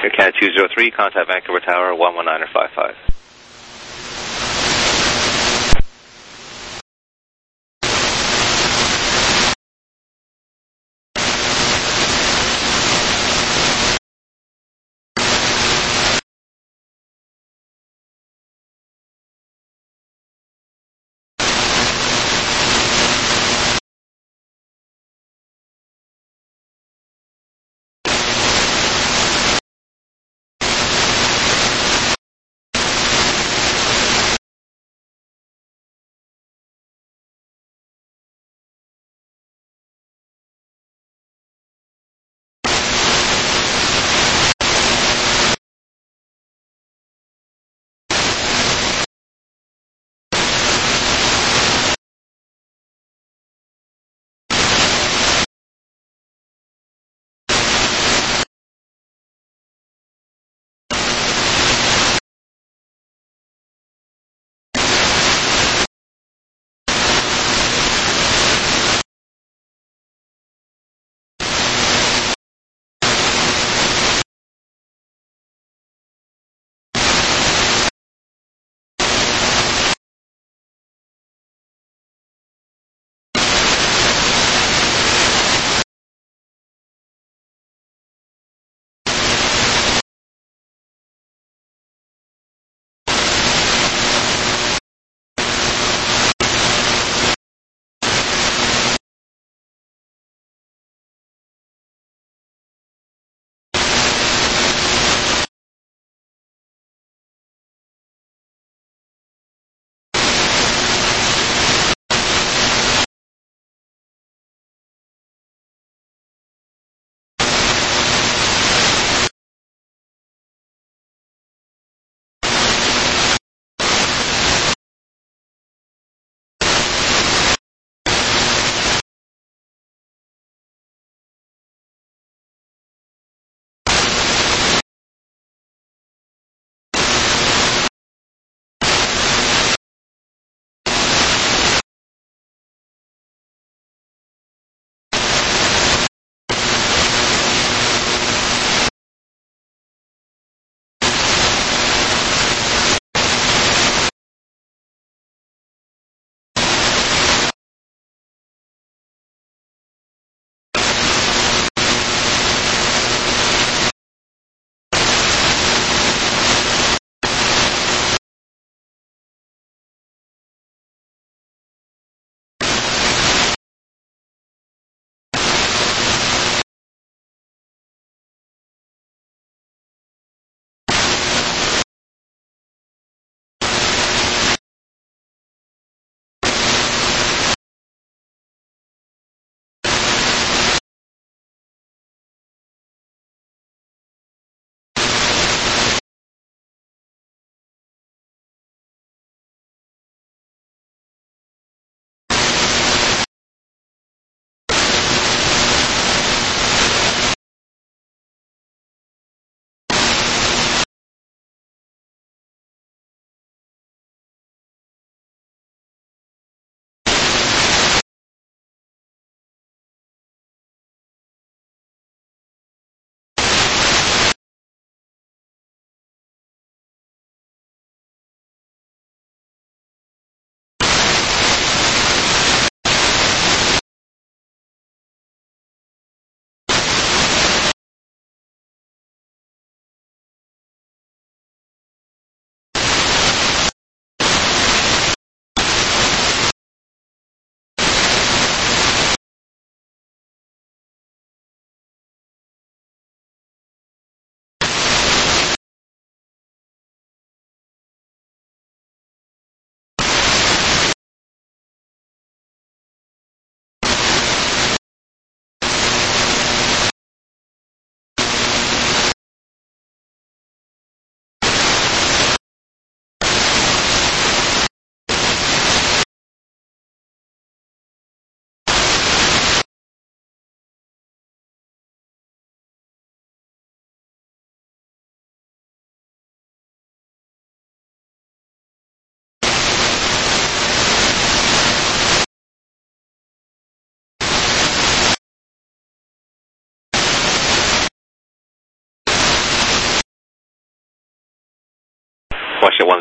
Air Canada 203, contact Vancouver Tower 119.55.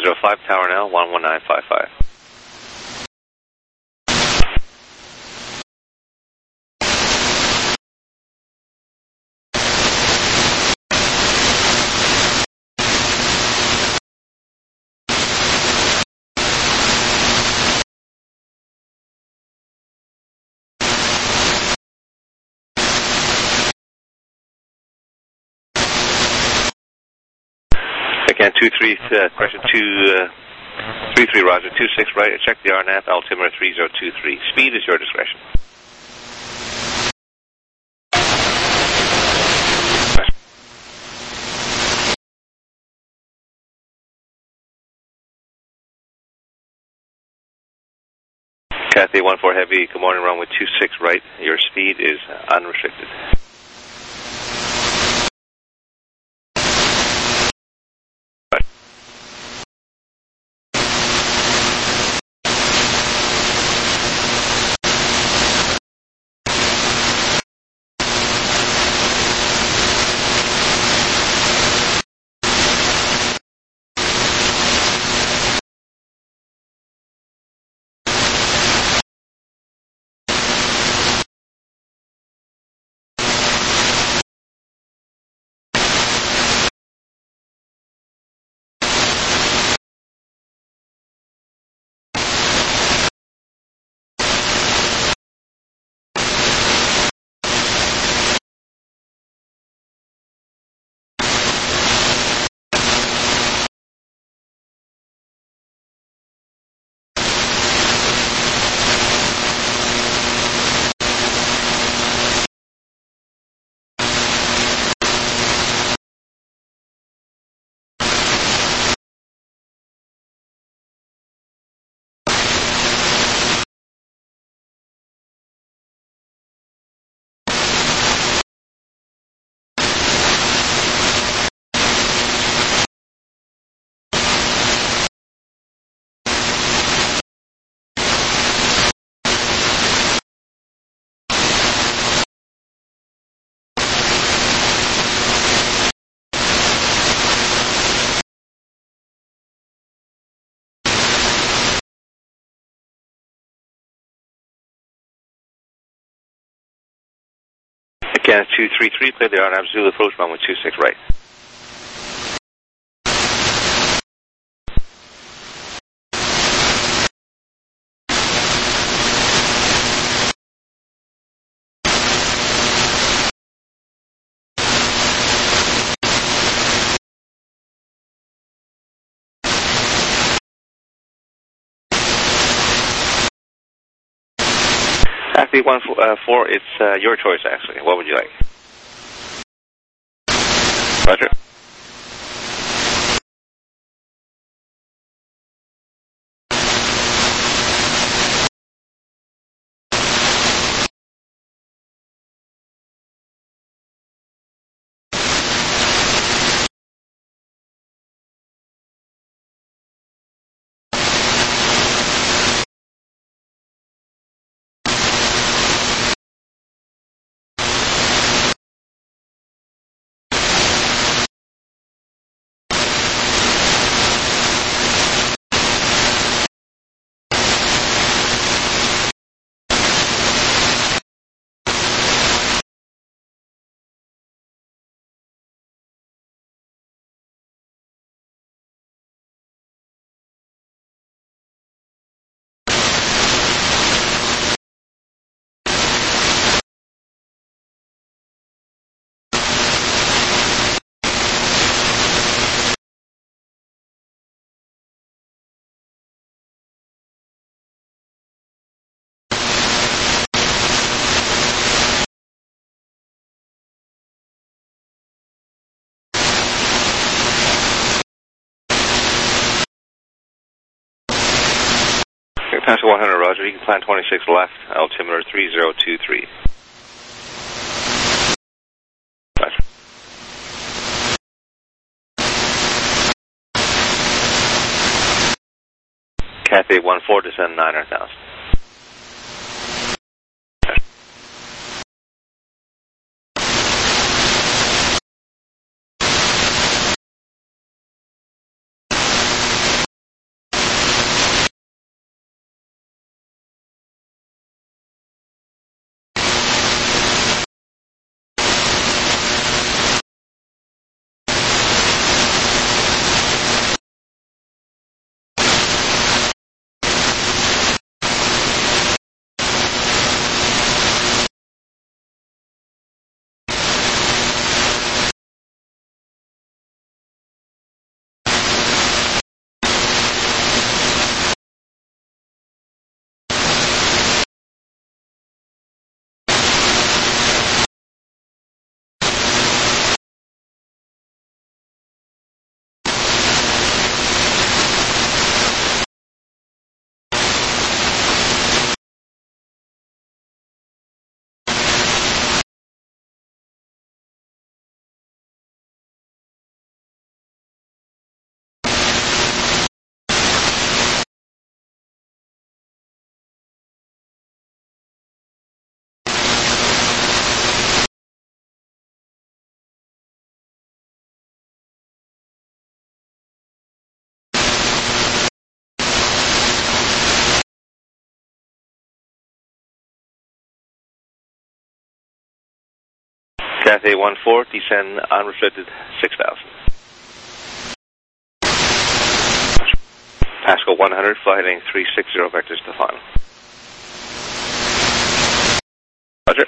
105 Tower now, 11955. Again, 23, correction, 33, Roger, 26 right, check the RNAV, altimeter 3023. Speed is your discretion. Cathay 14 Heavy, good morning, runway 26 right, your speed is unrestricted. Again, 233, clear the RNAV, Zulu approach, runway 26 right. Cathay 14, it's your choice actually. What would you like? Roger. Passenger 100, Roger. You can plan 26 left, altimeter 3023. Roger. Cathay 14, descend 900,000. Cathay 14, descend unrestricted 6,000. Pascal 100, flighting 360 vectors to final. Roger.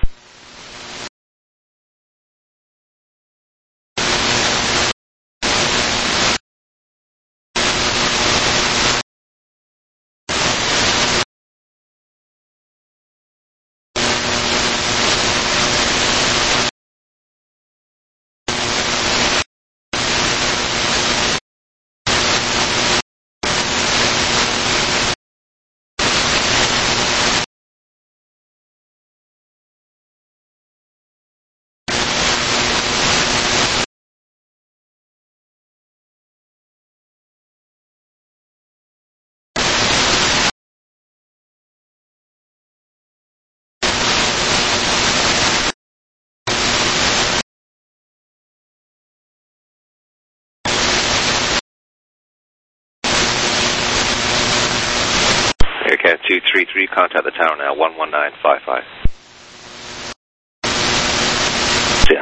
Aircat 233, contact the tower now, 11955. Yeah.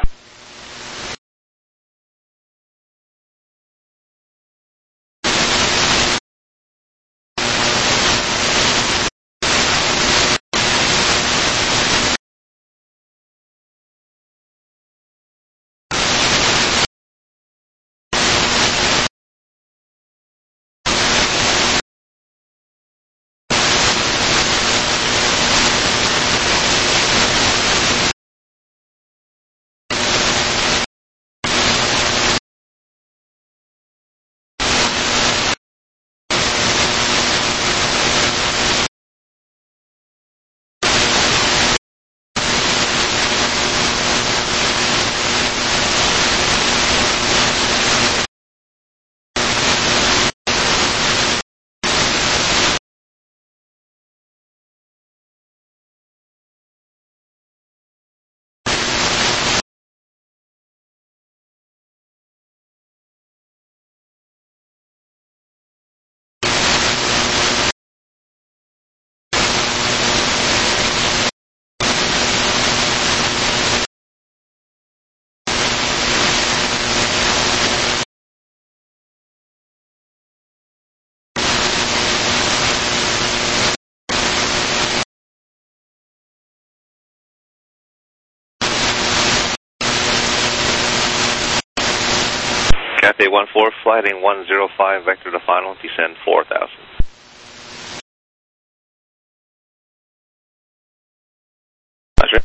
Cathay 14, flighting 105, vector to final, descend 4,000. Roger.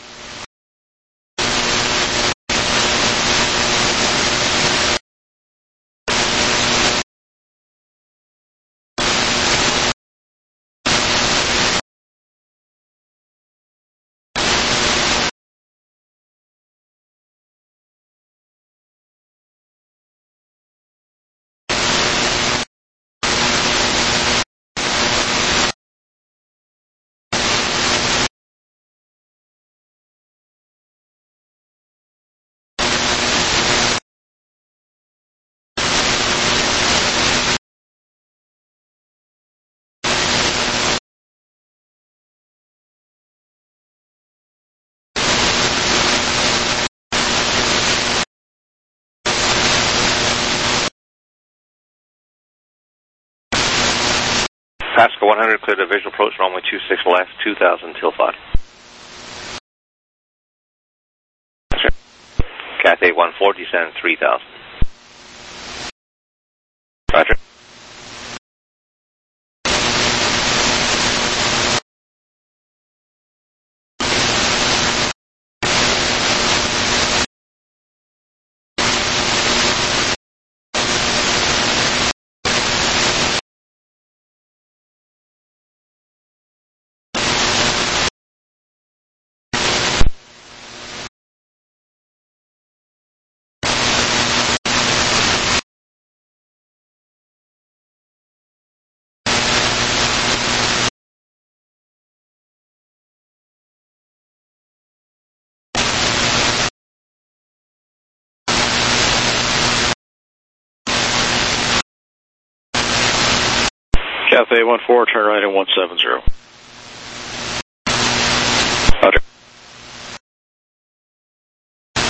Pascal 100, clear to visual approach, runway 26 left, 2,000 till 5. Cathay 14, descend 3,000. Roger. Cathay 14, turn right at 170. Roger.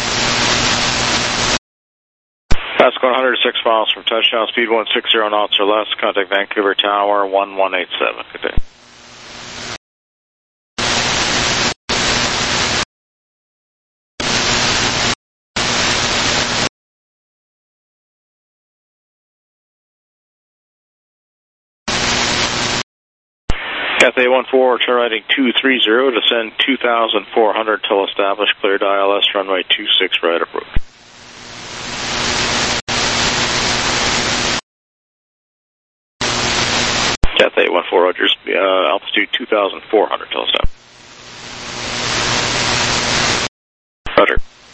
That's going 106 miles from touchdown, speed 160 knots or less. Contact Vancouver Tower 1187. Good day. Cathay 14, turn righting 230, descend 2,400 till established, cleared ILS, runway 26 right approach. Cathay 14, Rogers, altitude 2,400 till established. Roger.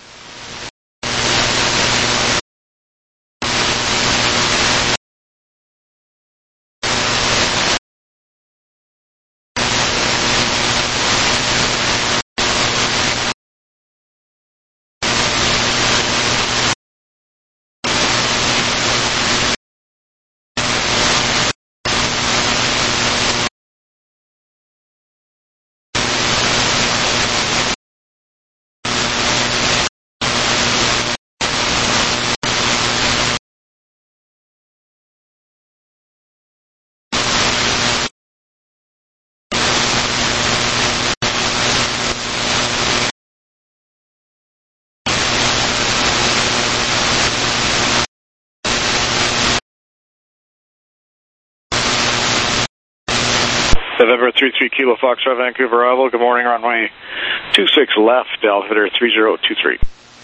November 33 Kilo Foxtrot, Vancouver arrival. Good morning, runway 26 left, altimeter 3023.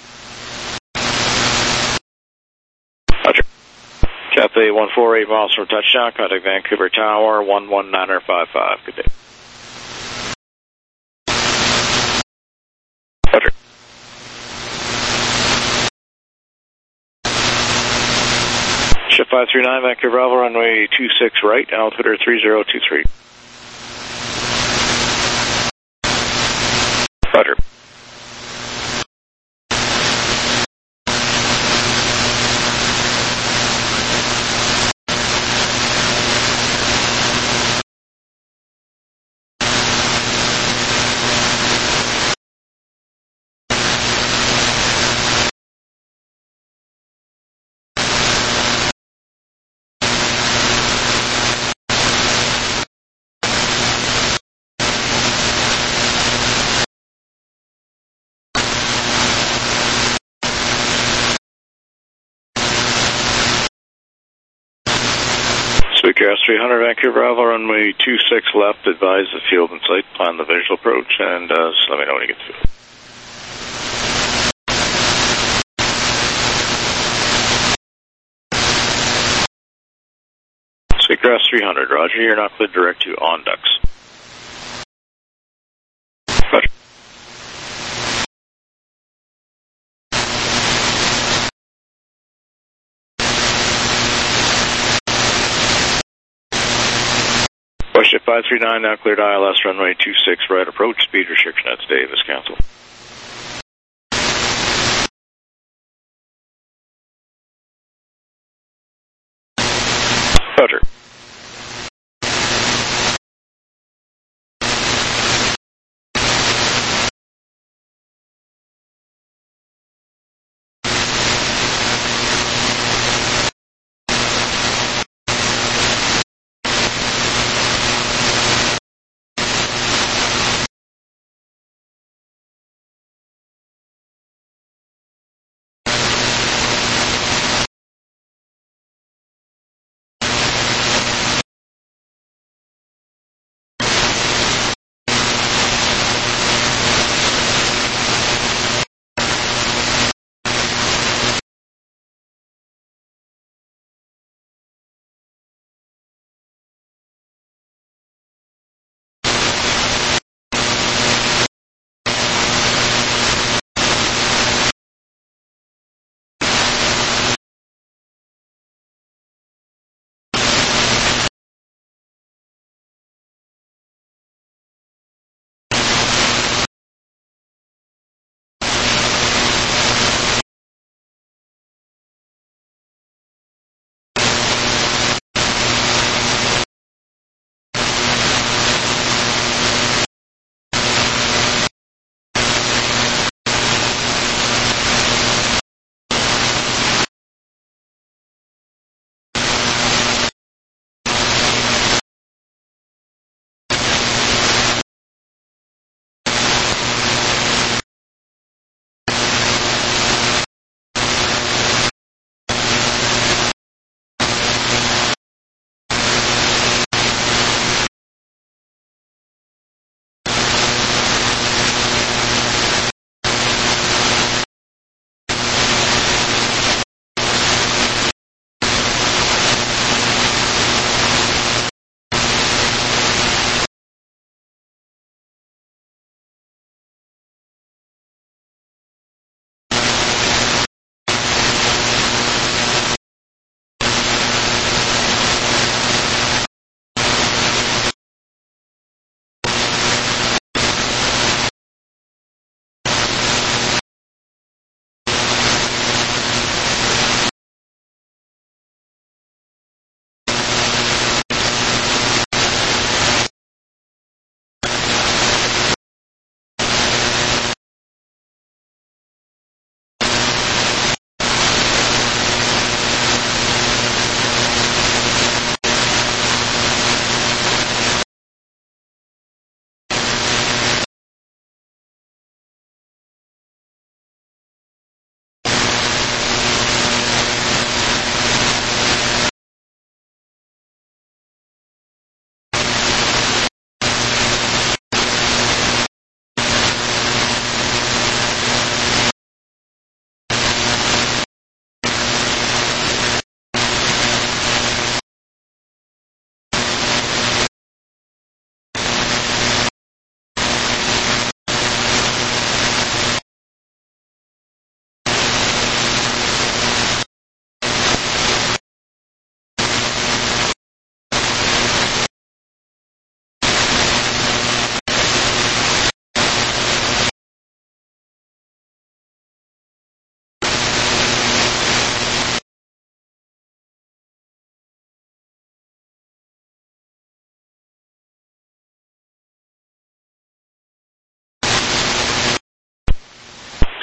Roger. Cathay 148 miles from touchdown, contact Vancouver Tower 11955. Good day. Roger. Ship 539, Vancouver arrival, runway 26 right, altimeter 3023. Roger. Speaker S300, Vancouver Alpha, runway 26 left, advise the field in sight, plan the visual approach, and just let me know when you get to it. Speaker S300, Roger, you're not cleared direct to on ducks. Roger. Ship 539, now cleared ILS, runway 26 right approach, speed restriction at Davis, cancel. Roger.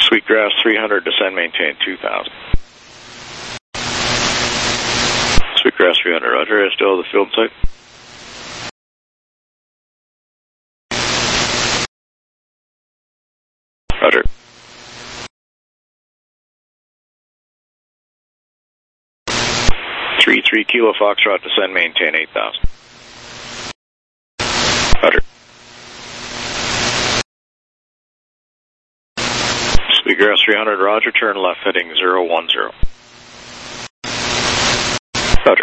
Sweetgrass 300, descend, maintain 2000. Sweetgrass 300, roger. Is still the field site? Roger. Three Kilo Foxtrot, descend, maintain 8000. Roger. Sweetgrass 300, roger. Turn left, heading 010. Roger.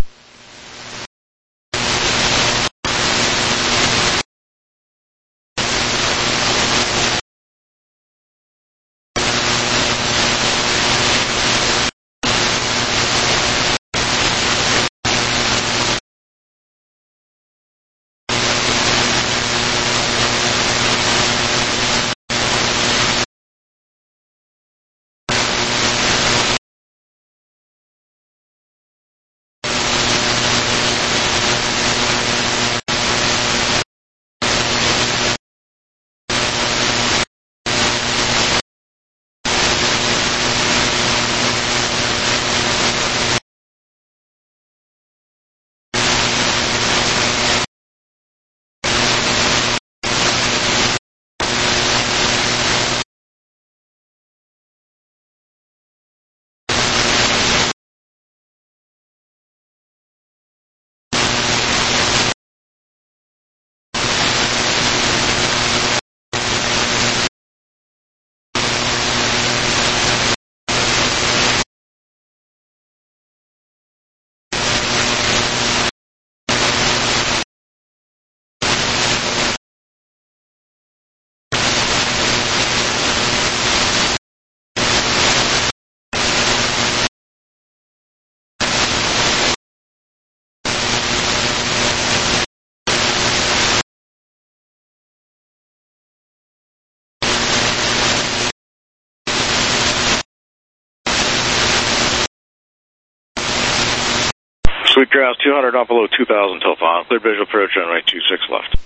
Sweetgrass 200, not below 2000 till final. Clear visual approach, runway 26 left.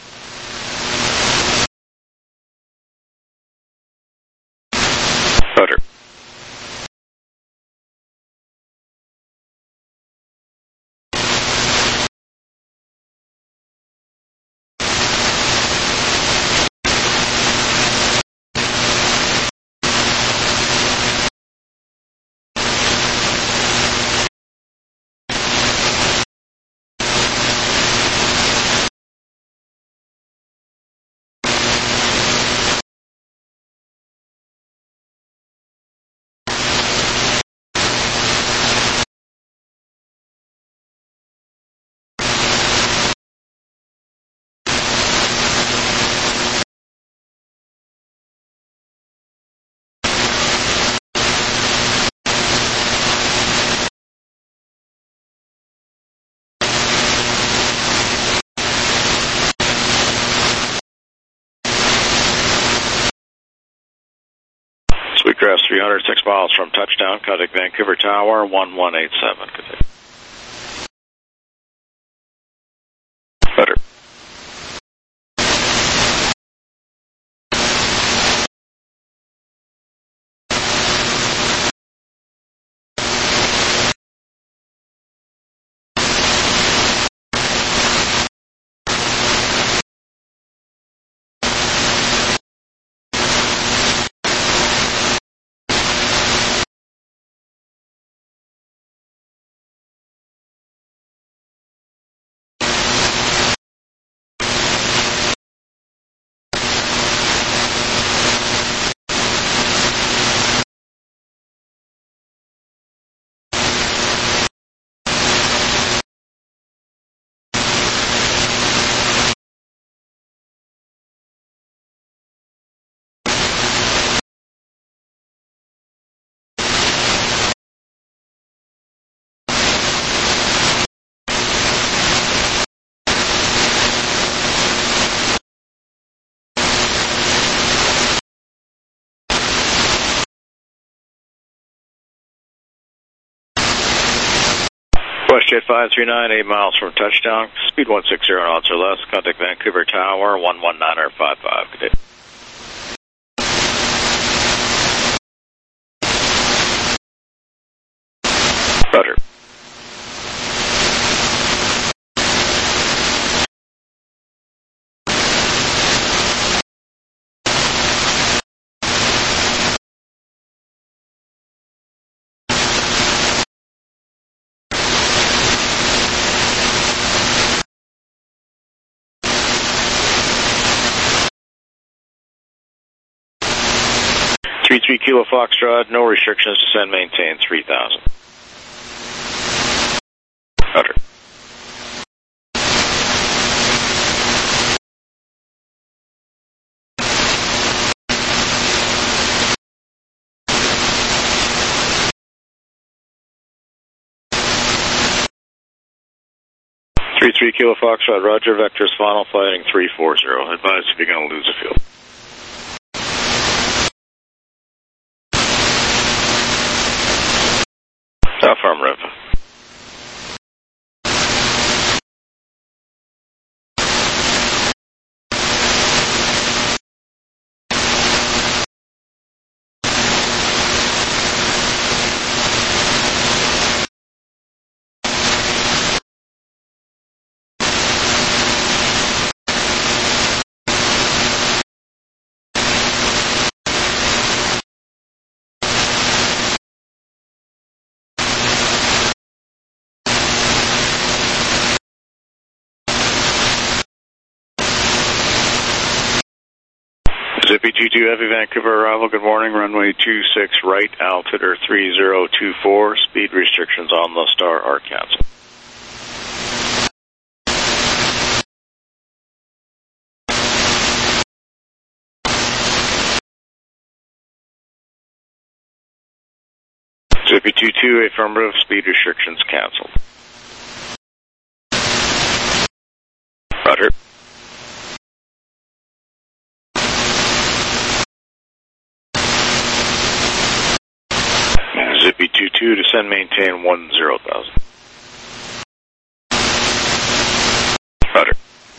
Roger. Sweetgrass 300, 6 miles from touchdown. Contact Vancouver Tower, 1187. Good day. Better. WestJet 539, 8 miles from touchdown. Speed 160 knots or less. Contact Vancouver Tower, 119 or 55. Good day. 33 Kilo Foxtrot, no restrictions, descend, maintain 3,000. Roger. Three Kilo Foxtrot, Roger, Vector's final, flighting 340. Advise if you're going to lose a field. Affirmative. Zippy 22 Heavy Vancouver arrival, good morning, runway 26 right, altimeter 3024, speed restrictions on the Star are canceled. Zippy 22, affirmative, speed restrictions canceled. Roger. Zippy 22, descend, maintain 10,000. Roger.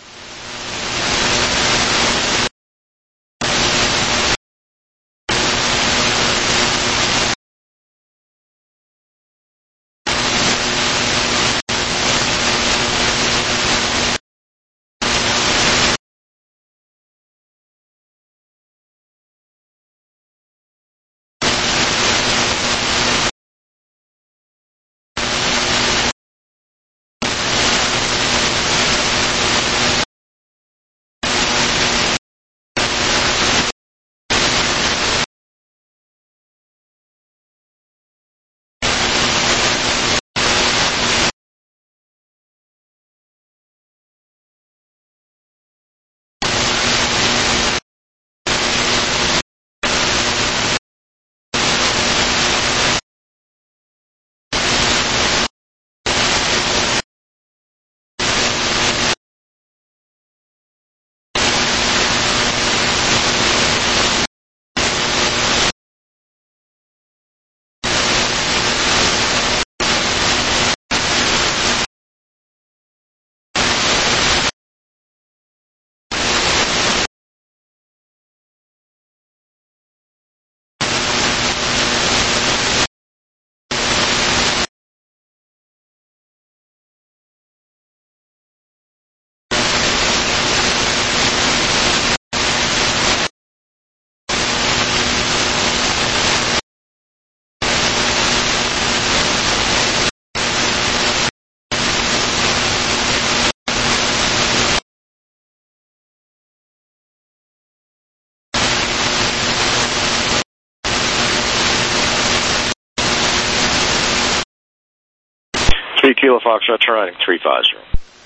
Three Kilo Foxtrot, turn riding 350.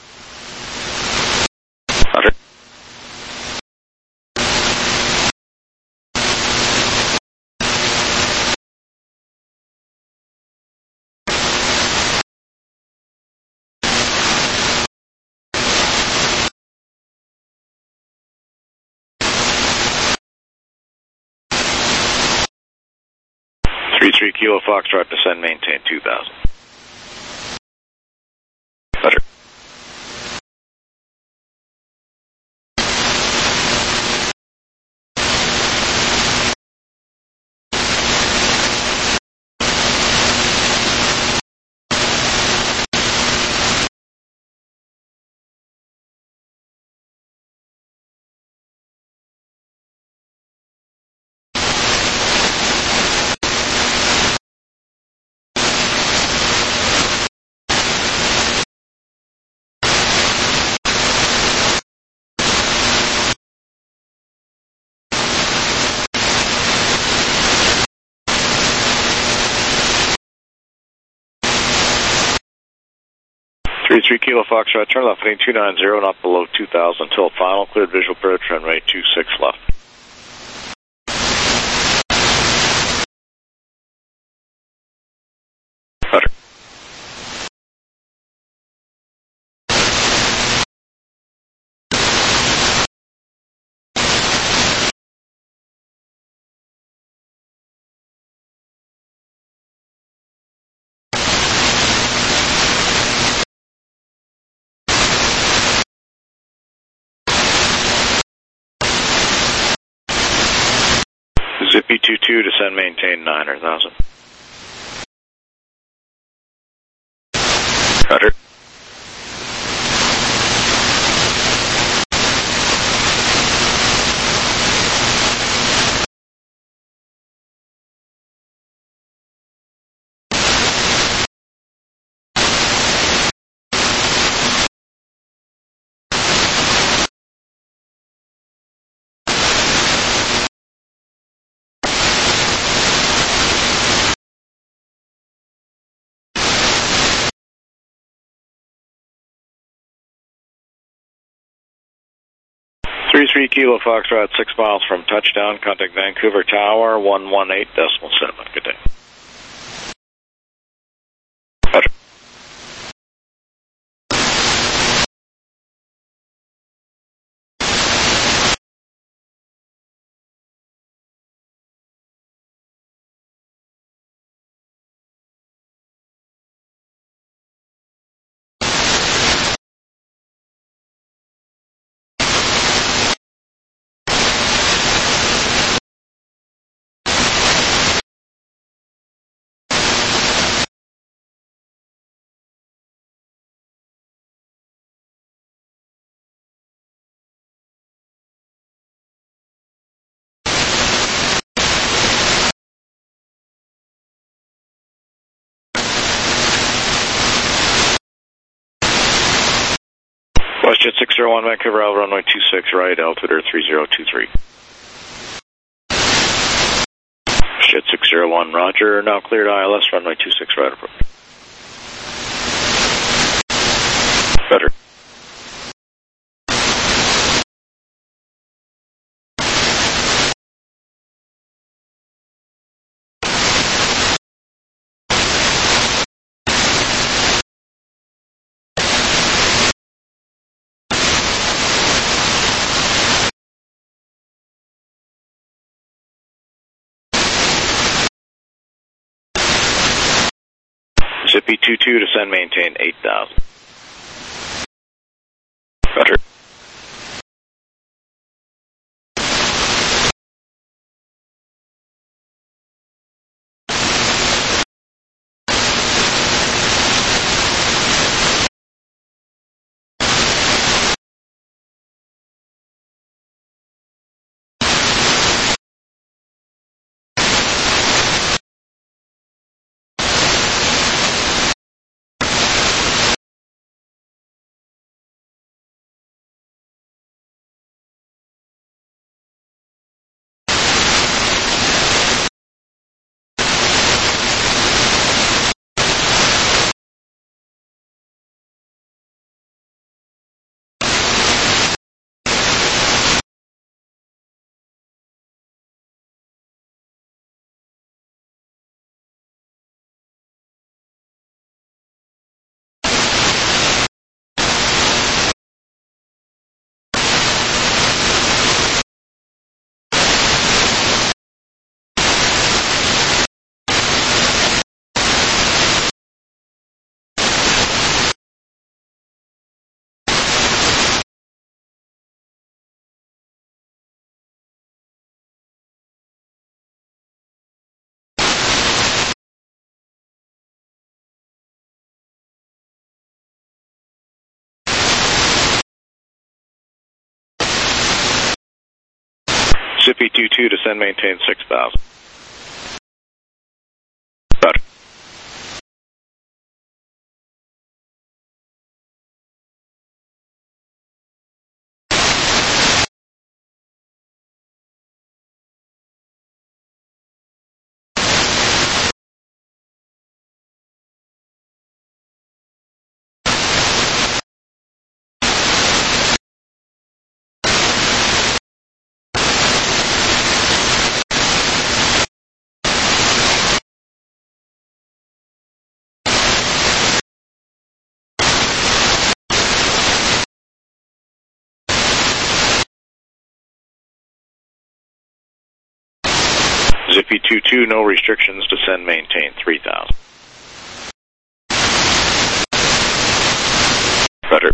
Roger. Three Kilo Foxtrot, descend, maintain 2,000. Roger. 33 Kilo Foxtrot, turn left heading 290, not below 2000 until final. Cleared visual approach, runway 26 left. Roger. Zippy 22, descend, maintain 9,000. Roger. Three Kilo Foxtrot, 6 miles from touchdown. Contact Vancouver Tower, 118.7. Good day. Roger. WestJet 601, Vancouver, Alpha, runway 26 right, altitude 3023. WestJet 601, roger, now cleared ILS, runway 26 right approach. Better. Zippy 22, descend, maintain 8,000. Roger. Zippy 22, descend, maintain 6,000. Roger. Zippy 22, no restrictions, descend, maintain 3000. Roger.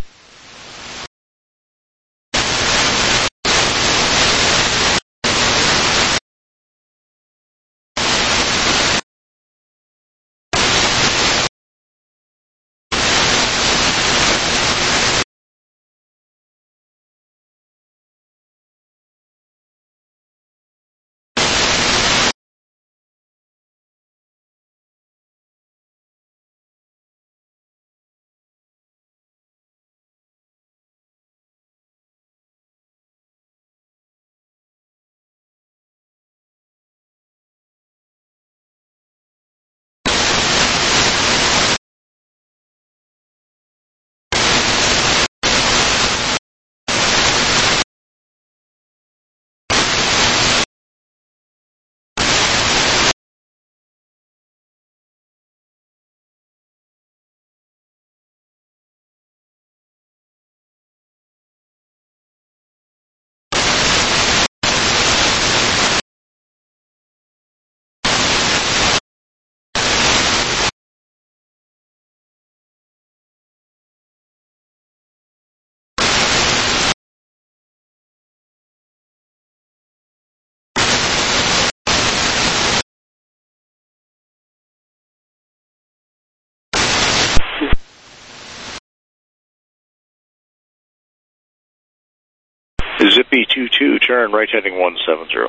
Zippy 22, turn right heading 170.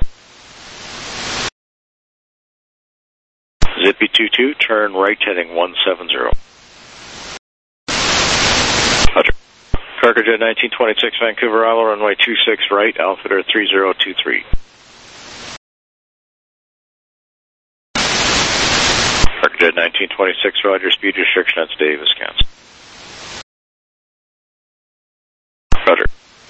Zippy 22, turn right heading 170. Roger. Cargojet 1926, Vancouver Isle, runway 26 right, altimeter 3023. Cargojet 1926, Roger, speed restriction at Davis, cancel. Roger.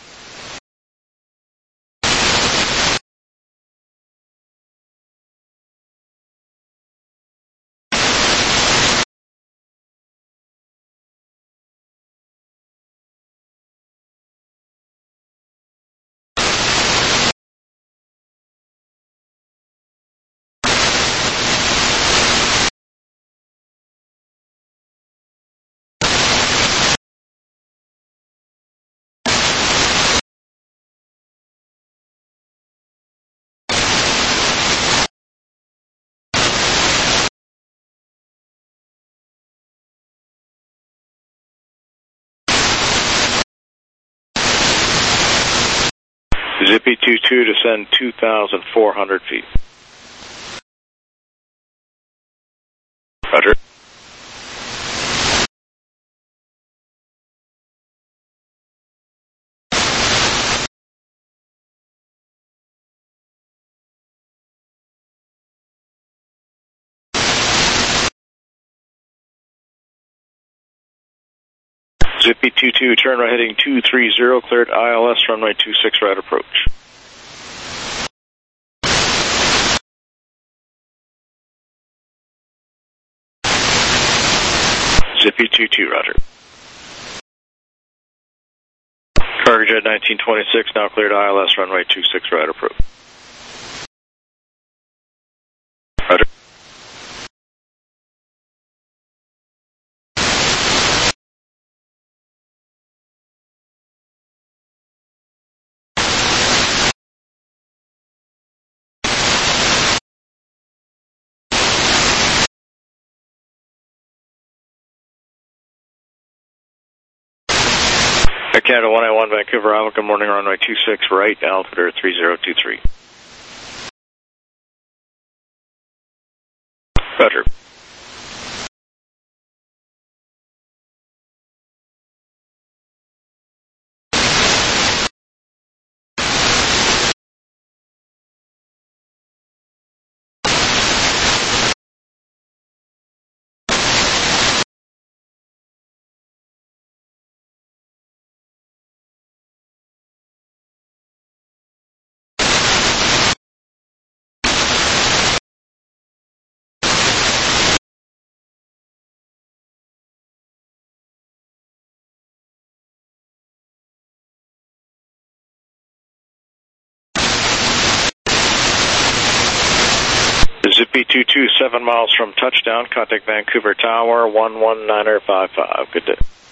Zippy 22, descend 2,400 feet. Roger. Zippy 22, turn right heading 230, cleared ILS, runway 26 right approach. Zippy 22, roger. Cargojet 1926, now cleared ILS, runway 26 right approach. Roger. Air Canada 191, Vancouver Isle, good morning, runway 26 right, altimeter 3023. Roger. Zippy 22, 7 miles from touchdown. Contact Vancouver Tower, 11955. Good day.